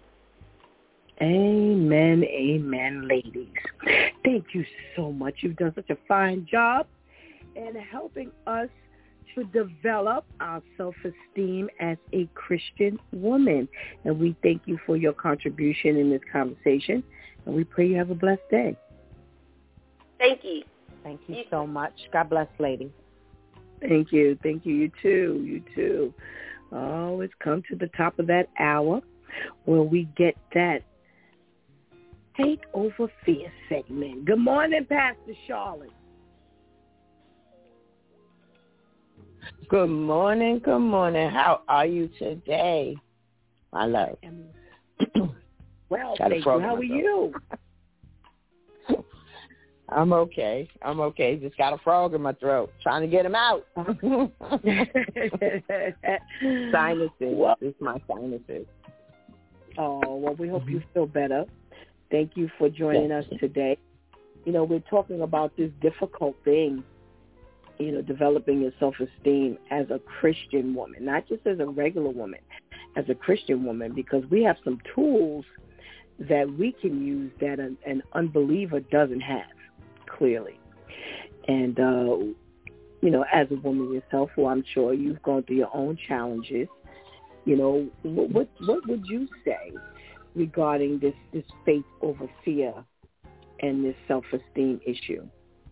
Amen, amen, ladies. Thank you so much. You've done such a fine job in helping us to develop our self-esteem as a Christian woman. And we thank you for your contribution in this conversation. And we pray you have a blessed day. Thank you. Thank you so much. God bless, lady. Thank you. Thank you. You too. You too. Oh, it's come to the top of that hour where we get that Take Over Fear segment. Good morning, Pastor Charlotte. Good morning. Good morning. How are you today, my love? Well, thank you. How are you? I'm okay. I'm okay. Just got a frog in my throat. Trying to get him out. Sinuses. Well, it's my sinuses. Oh, well, we hope you feel better. Thank you for joining yes. us today. You know, we're talking about this difficult thing, you know, developing your self-esteem as a Christian woman, not just as a regular woman, as a Christian woman, because we have some tools that we can use that an, an unbeliever doesn't have, clearly. And, uh, you know, as a woman yourself, who I'm sure you've gone through your own challenges, you know, what what, what would you say regarding this, this faith over fear and this self-esteem issue?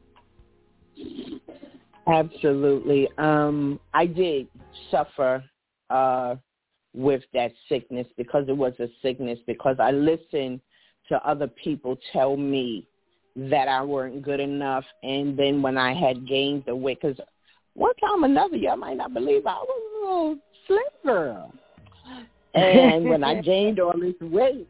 Absolutely. Um, I did suffer uh, with that sickness because it was a sickness, because I listened to other people tell me that I weren't good enough. And then when I had gained the weight, because one time or another, y'all might not believe, I was a little slim girl. And when I gained all this weight,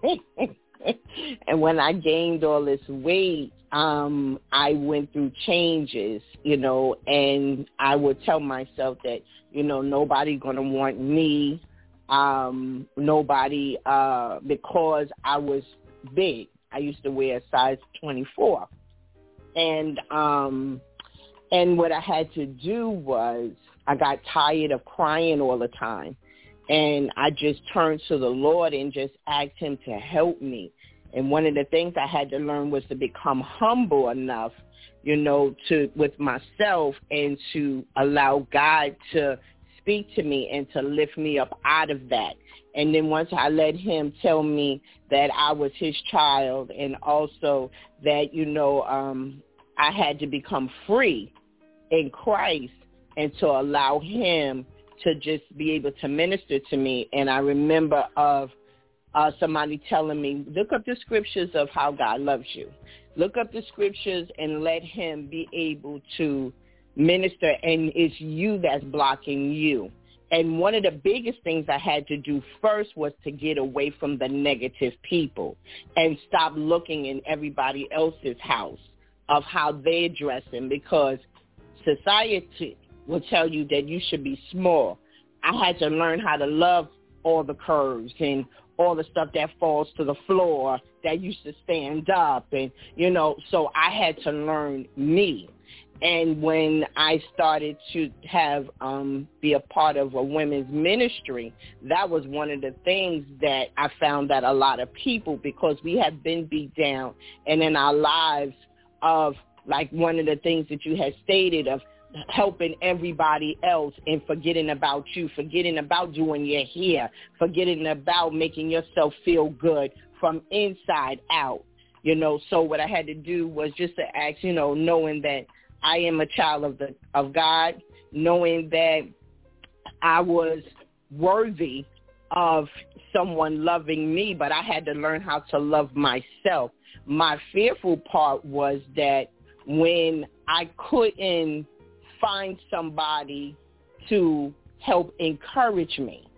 and when I gained all this weight, um, I went through changes, you know, and I would tell myself that, you know, nobody going to want me, um, nobody, uh, because I was big. I used to wear a size twenty-four. And, um, and what I had to do was I got tired of crying all the time. And I just turned to the Lord and just asked him to help me. And one of the things I had to learn was to become humble enough, you know, to with myself and to allow God to speak to me and to lift me up out of that. And then once I let him tell me that I was his child, and also that, you know, um, I had to become free in Christ and to allow him to just be able to minister to me. And I remember of uh, somebody telling me, look up the scriptures of how God loves you. Look up the scriptures and let him be able to minister, and it's you that's blocking you. And one of the biggest things I had to do first was to get away from the negative people and stop looking in everybody else's house of how they're dressing, because society will tell you that you should be small. I had to learn how to love all the curves and all the stuff that falls to the floor that used to stand up. And, you know, so I had to learn me. And when I started to have um, be a part of a women's ministry, that was one of the things that I found that a lot of people, because we have been beat down, and in our lives of, like one of the things that you had stated of helping everybody else and forgetting about you, forgetting about doing your hair, forgetting about making yourself feel good from inside out, you know. So what I had to do was just to ask, you know, knowing that I am a child of the of God, knowing that I was worthy of someone loving me, but I had to learn how to love myself. My fearful part was that when I couldn't find somebody to help encourage me,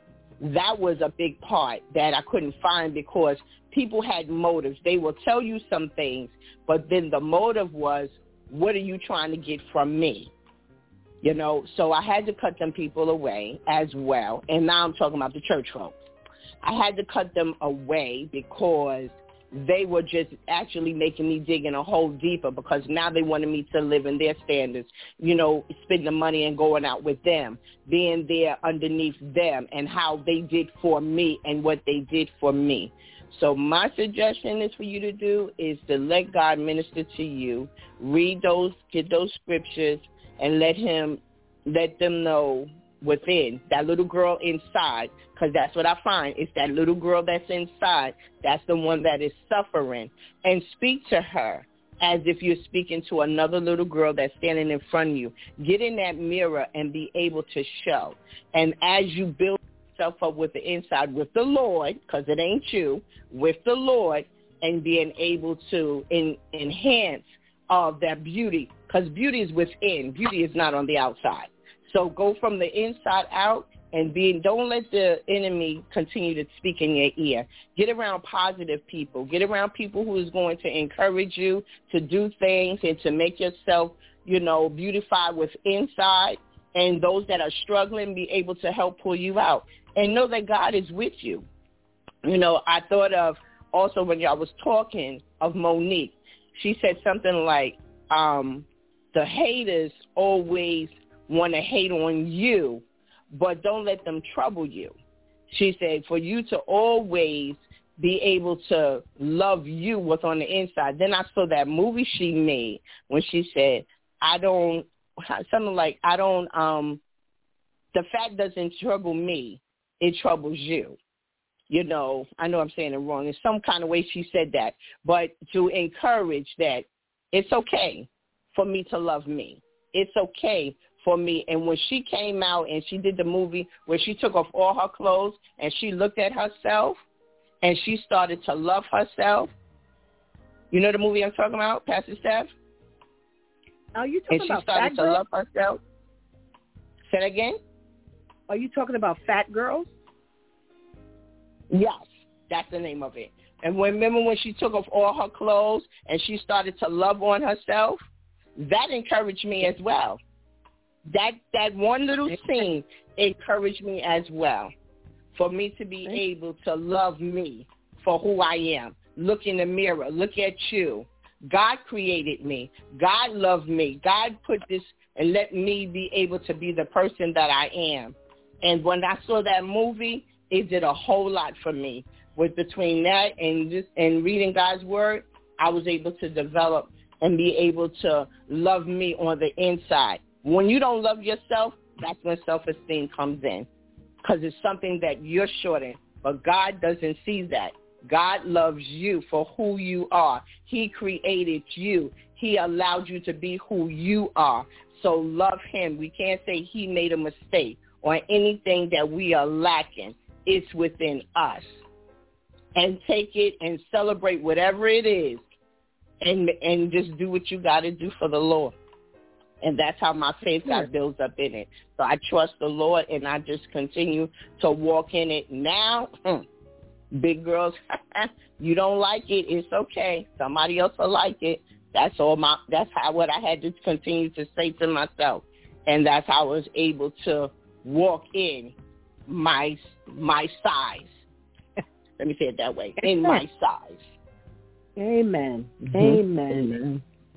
that was a big part that I couldn't find, because people had motives. They will tell you some things, but then the motive was, what are you trying to get from me? You know, so I had to cut them people away as well. And now I'm talking about the church folks. I had to cut them away because they were just actually making me dig in a hole deeper, because now they wanted me to live in their standards, you know, spend the money and going out with them, being there underneath them and how they did for me and what they did for me. So my suggestion is for you to do is to let God minister to you, read those, get those scriptures, and let him, let them know within, that little girl inside, because that's what I find. It's that little girl that's inside. That's the one that is suffering. And speak to her as if you're speaking to another little girl that's standing in front of you. Get in that mirror and be able to show. And as you build yourself up with the inside, with the Lord, because it ain't you, with the Lord, and being able to in, enhance of that beauty, because beauty is within. Beauty is not on the outside. So go from the inside out and being, don't let the enemy continue to speak in your ear. Get around positive people. Get around people who is going to encourage you to do things and to make yourself, you know, beautify with inside. And those that are struggling, be able to help pull you out. And know that God is with you. You know, I thought of also when y'all was talking of Monique. She said something like, um, the haters always want to hate on you, but don't let them trouble you. She said for you to always be able to love you what's on the inside. Then I saw that movie she made when she said, I don't, something like, I don't, um, the fact doesn't trouble me, it troubles you. You know, I know I'm saying it wrong. In some kind of way she said that, but to encourage that it's okay for me to love me. It's okay for me. And when she came out and she did the movie where she took off all her clothes and she looked at herself and she started to love herself. You know the movie I'm talking about, Pastor Steph? Are you talking and she about started Fat to Girls? love herself. Say that again? Are you talking about Fat Girls? Yes, that's the name of it. And when, remember when she took off all her clothes and she started to love on herself? That encouraged me as well. That that one little scene encouraged me as well, for me to be able to love me for who I am. Look in the mirror. Look at you. God created me. God loved me. God put this and let me be able to be the person that I am. And when I saw that movie, it did a whole lot for me. With between that and just and reading God's word, I was able to develop and be able to love me on the inside. When you don't love yourself, that's when self-esteem comes in, because it's something that you're short in. But God doesn't see that. God loves you for who you are. He created you. He allowed you to be who you are. So love him. We can't say he made a mistake or anything that we are lacking. It's within us. And take it and celebrate whatever it is, and and just do what you got to do for the Lord. And that's how my faith got built up in it. So I trust the Lord, and I just continue to walk in it now. Big girls, you don't like it, it's okay. Somebody else will like it. That's all my. That's how what I had to continue to say to myself, and that's how I was able to walk in my my size. Let me say it that way. In my size. Amen. Mm-hmm. Amen. Amen.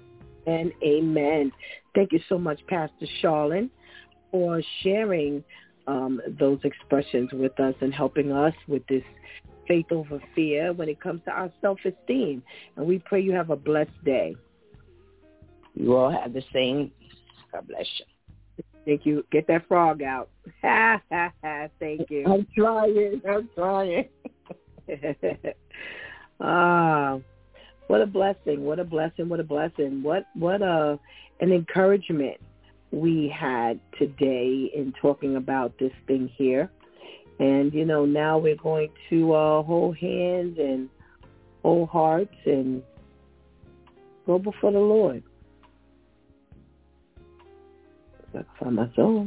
And amen. Thank you so much, Pastor Charlene, for sharing um, those expressions with us and helping us with this faith over fear when it comes to our self-esteem. And we pray you have a blessed day. You all have the same. God bless you. Thank you. Get that frog out. Ha, ha, ha. Thank you. I'm trying. I'm trying. Ah, what a blessing. What a blessing. What a blessing. What, what a, an encouragement we had today in talking about this thing here. And, you know, now we're going to uh, hold hands and hold hearts and go before the Lord. I find my soul.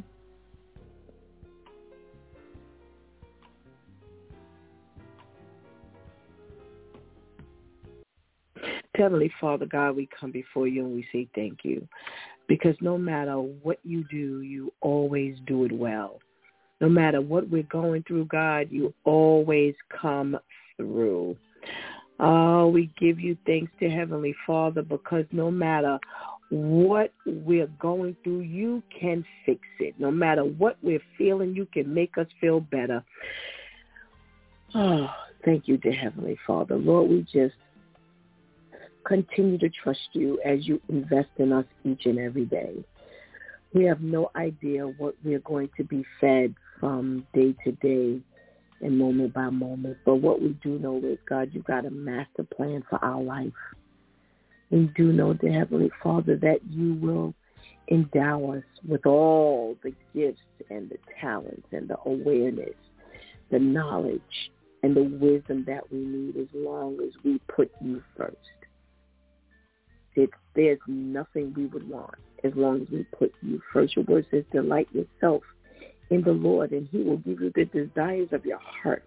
Heavenly Father God, we come before you and we say thank you. Because no matter what you do, you always do it well. No matter what we're going through, God, you always come through. Oh, we give you thanks to Heavenly Father because no matter what we're going through, you can fix it. No matter what we're feeling, you can make us feel better. Oh, thank you to Heavenly Father. Lord, we just continue to trust you as you invest in us each and every day. We have no idea what we're going to be fed from day to day and moment by moment. But what we do know is, God, you've got a master plan for our life. We do know, dear Heavenly Father, that you will endow us with all the gifts and the talents and the awareness, the knowledge and the wisdom that we need as long as we put you first. It's, there's nothing we would want as long as we put you first. Your word says, delight yourself in the Lord, and he will give you the desires of your heart.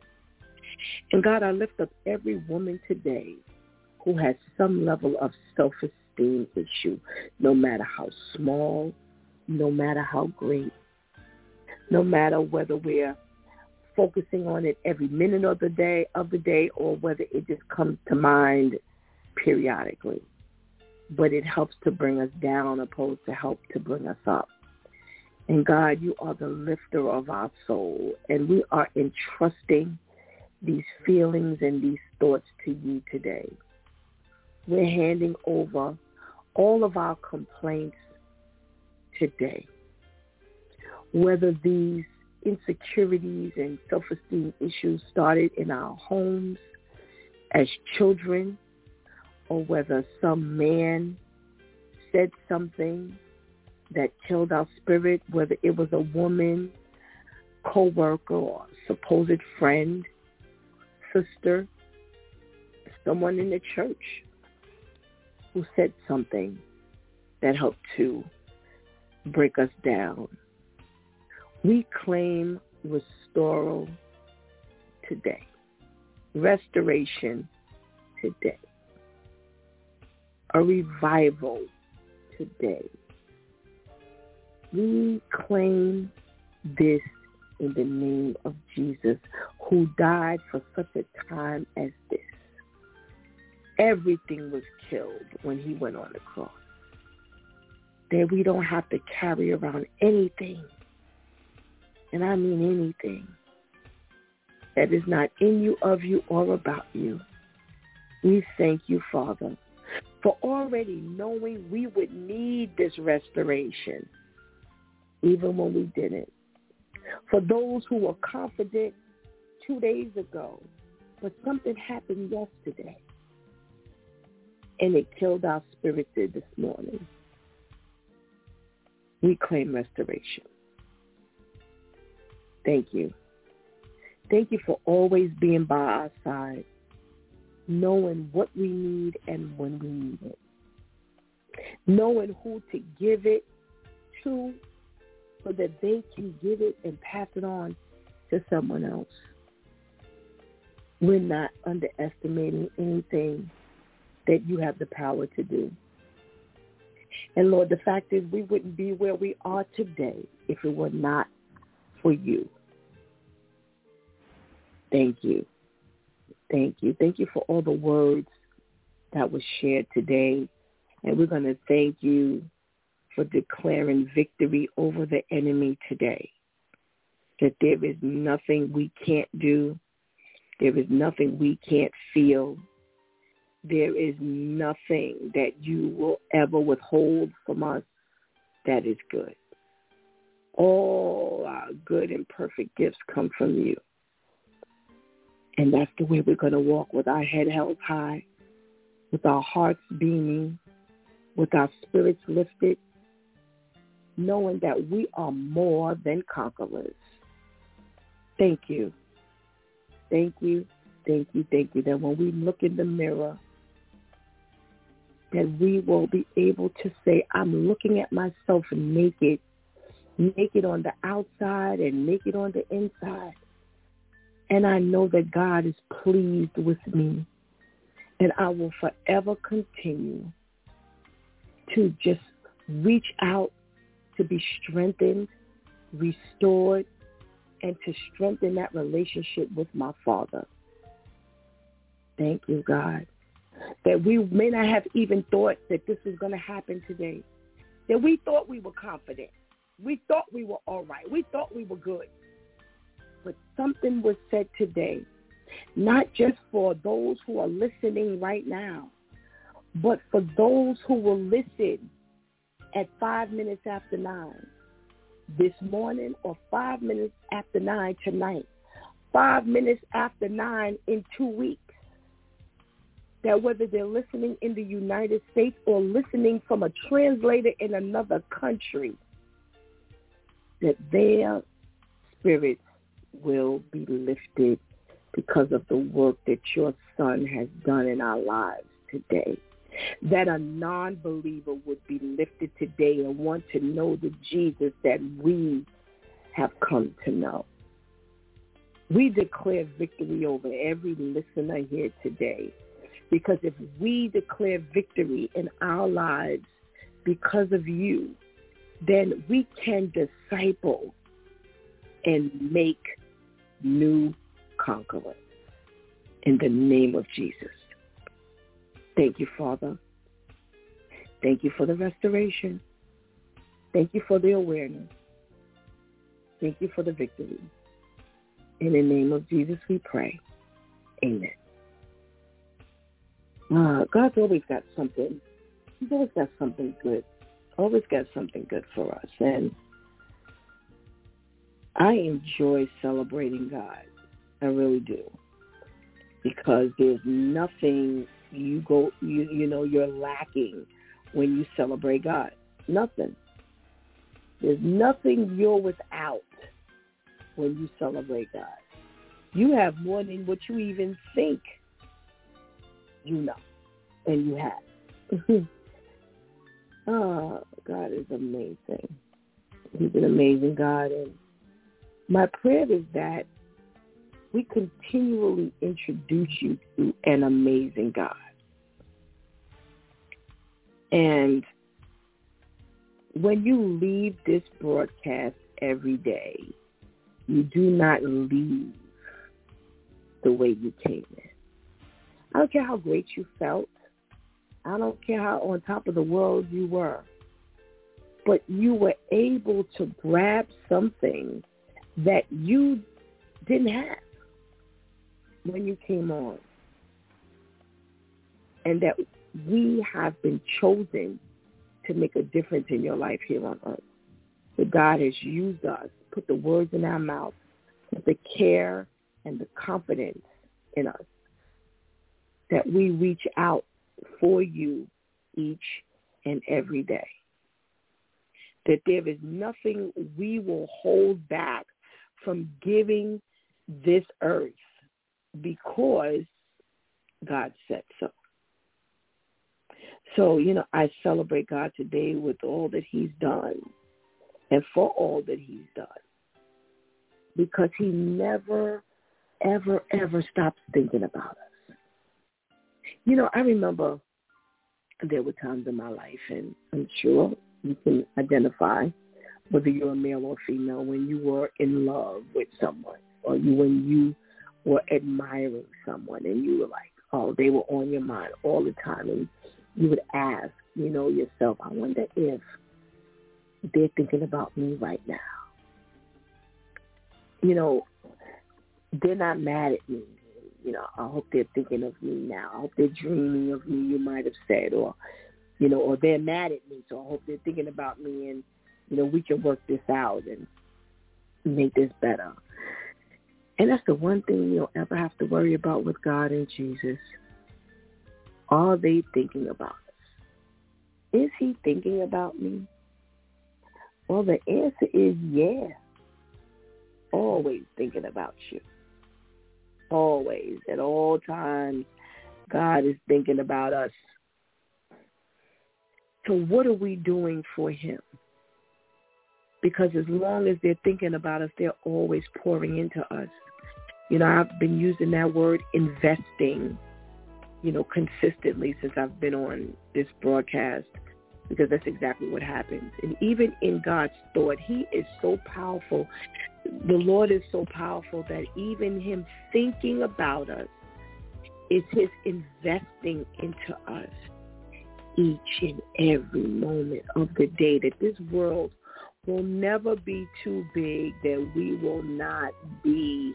And God, I lift up every woman today who has some level of self-esteem issue, no matter how small, no matter how great, no matter whether we're focusing on it every minute of the day of the day or whether it just comes to mind periodically. But it helps to bring us down opposed to help to bring us up. And God, you are the lifter of our soul, and we are entrusting these feelings and these thoughts to you today. We're handing over all of our complaints today, whether these insecurities and self-esteem issues started in our homes as children, or whether some man said something that killed our spirit, whether it was a woman, co-worker, or supposed friend, sister, someone in the church who said something that helped to break us down. We claim restoral today, restoration today, a revival today. We claim this in the name of Jesus, who died for such a time as this. Everything was killed when he went on the cross. That we don't have to carry around anything, and I mean anything, that is not in you, of you, or about you. We thank you, Father, for already knowing we would need this restoration, even when we didn't. For those who were confident two days ago, but something happened yesterday, and it killed our spirit this morning. We claim restoration. Thank you. Thank you for always being by our side, knowing what we need and when we need it, knowing who to give it to so that they can give it and pass it on to someone else. We're not underestimating anything that you have the power to do. And Lord, the fact is we wouldn't be where we are today if it were not for you. Thank you. Thank you. Thank you for all the words that were shared today And we're going to thank you for declaring victory over the enemy today, that there is nothing we can't do. There is nothing we can't feel. There is nothing that you will ever withhold from us that is good. All our good and perfect gifts come from you. And that's the way we're going to walk, with our head held high, with our hearts beaming, with our spirits lifted, knowing that we are more than conquerors. Thank you. Thank you, thank you, thank you, that when we look in the mirror, that we will be able to say, I'm looking at myself naked, naked on the outside and naked on the inside. And I know that God is pleased with me, and I will forever continue to just reach out to be strengthened, restored, and to strengthen that relationship with my Father. Thank you, God, that we may not have even thought that this was going to happen today, that we thought we were confident. We thought we were all right. We thought we were good. But something was said today, not just for those who are listening right now, but for those who will listen at five minutes after nine this morning, or five minutes after nine tonight, five minutes after nine in two weeks, that whether they're listening in the United States or listening from a translator in another country, that their spirits will be lifted because of the work that your Son has done in our lives today. That a non-believer would be lifted today and want to know the Jesus that we have come to know. We declare victory over every listener here today, because if we declare victory in our lives because of you, then we can disciple and make new conquerors in the name of Jesus. Thank you, Father. Thank you for the restoration. Thank you for the awareness. Thank you for the victory. In the name of Jesus we pray. Amen. Uh, God's always got something. He's always got something good. Always got something good for us. And I enjoy celebrating God. I really do. Because there's nothing you go, you, you know, you're lacking when you celebrate God. Nothing. There's nothing you're without when you celebrate God. You have more than what you even think you know, and you have. Oh, God is amazing. He's an amazing God. And my prayer is that we continually introduce you to an amazing God. And when you leave this broadcast every day, you do not leave the way you came in. I don't care how great you felt. I don't care how on top of the world you were. But you were able to grab something that you didn't have when you came on. And that we have been chosen to make a difference in your life here on earth. That God has used us, put the words in our mouth, put the care and the confidence in us, that we reach out for you each and every day. That there is nothing we will hold back from giving this earth, because God said so. So, you know, I celebrate God today with all that he's done and for all that he's done, because he never, ever, ever stops thinking about us. You know, I remember there were times in my life, and I'm sure you can identify whether you're a male or female, when you were in love with someone, or you when you were admiring someone and you were like, oh, they were on your mind all the time, and you would ask, you know, yourself, I wonder if they're thinking about me right now. You know, they're not mad at me. You know, I hope they're thinking of me now. I hope they're dreaming of me, you might have said, or, you know, or they're mad at me, so I hope they're thinking about me and, you know, we can work this out and make this better. And that's the one thing you don't ever have to worry about with God and Jesus. Are they thinking about us? Is he thinking about me? Well, the answer is yeah. Always thinking about you. Always, at all times, God is thinking about us. So what are we doing for him? Because as long as they're thinking about us, they're always pouring into us. You know, I've been using that word investing, you know, consistently since I've been on this broadcast, because that's exactly what happens. And even in God's thought, he is so powerful. The Lord is so powerful that even him thinking about us is his investing into us each and every moment of the day, that this world will never be too big that we will not be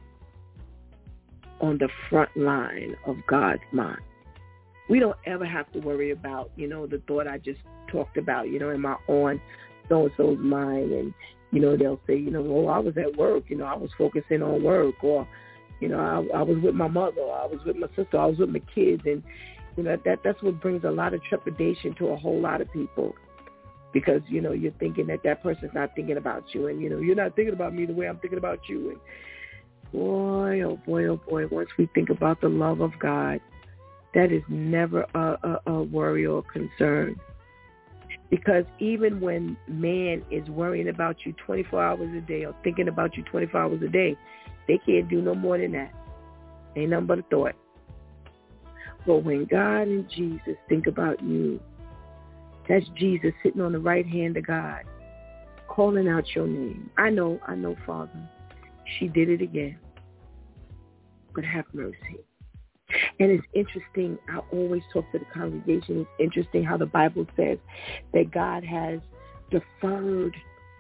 on the front line of God's mind. We don't ever have to worry about, you know, the thought I just talked about, you know, am I on so-and-so's mind? And, you know, they'll say, you know, well, I was at work, you know, I was focusing on work, or, you know, I, I was with my mother, or I was with my sister, I was with my kids. And, you know, that that's what brings a lot of trepidation to a whole lot of people, because, you know, you're thinking that that person's not thinking about you, and, you know, you're not thinking about me the way I'm thinking about you. And boy, oh boy, oh boy, once we think about the love of God, that is never a, a, a worry or concern. Because even when man is worrying about you twenty-four hours a day or thinking about you twenty-four hours a day, they can't do no more than that. Ain't nothing but a thought. But when God and Jesus think about you, that's Jesus sitting on the right hand of God, calling out your name. I know, I know, Father, she did it again. But have mercy. And it's interesting, I always talk to the congregation, it's interesting how the Bible says that God has deferred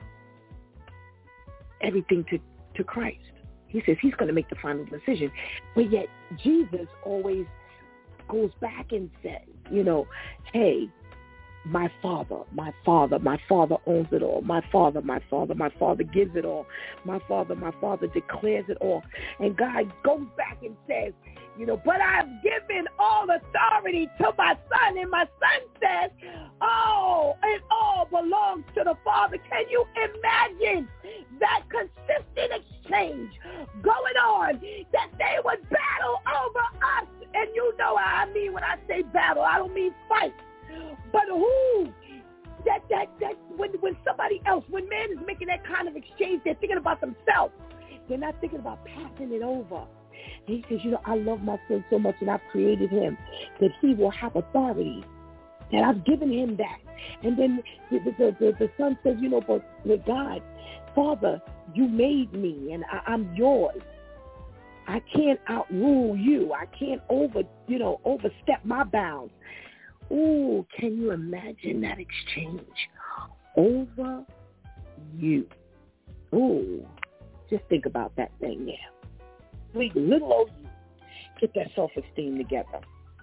everything to, to Christ. He says he's going to make the final decision. But yet Jesus always goes back and says, you know, hey, my Father, my Father, my Father owns it all. My Father, my Father, my Father gives it all. My Father, my Father declares it all. And God goes back and says, you know, but I've given all authority to my Son. And my Son says, oh, it all belongs to the Father. Can you imagine that consistent exchange going on, that they would battle over us? And you know what I mean when I say battle. I don't mean fight. But who, that, that, that, when, when somebody else, when man is making that kind of exchange, they're thinking about themselves. They're not thinking about passing it over. And he says, you know, I love my Son so much, and I've created him that he will have authority, that I've given him that. And then the, the, the, the Son says, you know, but with God, Father, you made me, and I, I'm yours. I can't outrule you. I can't over, you know, overstep my bounds. Ooh, can you imagine that exchange over you? Ooh, just think about that thing now. Sweet little old you. Get that self-esteem together.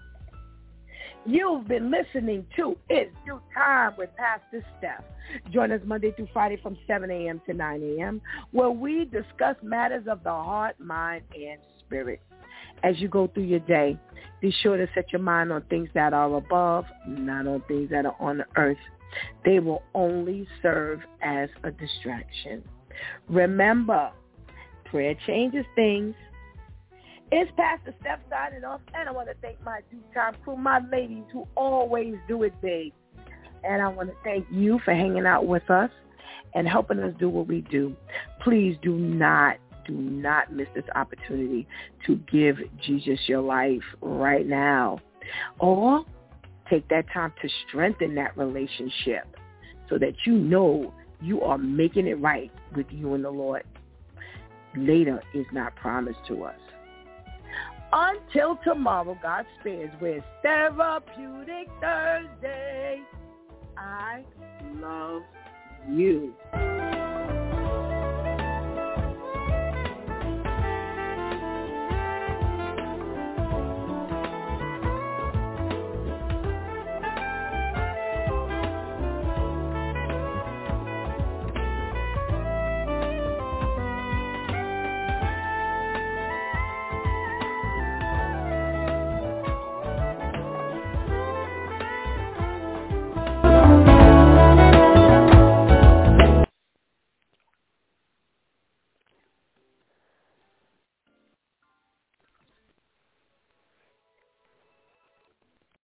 You've been listening to It's Due Time with Pastor Steph. Join us Monday through Friday from seven a.m. to nine a.m. where we discuss matters of the heart, mind, and spirit. As you go through your day, be sure to set your mind on things that are above, not on things that are on the earth. They will only serve as a distraction. Remember, prayer changes things. It's Pastor Steph signing off, and I want to thank my Due Time crew, my ladies who always do it big. And I want to thank you for hanging out with us and helping us do what we do. Please do not Do not miss this opportunity to give Jesus your life right now. Or take that time to strengthen that relationship so that you know you are making it right with you and the Lord. Later is not promised to us. Until tomorrow, God spares, with Therapeutic Thursday. I love you.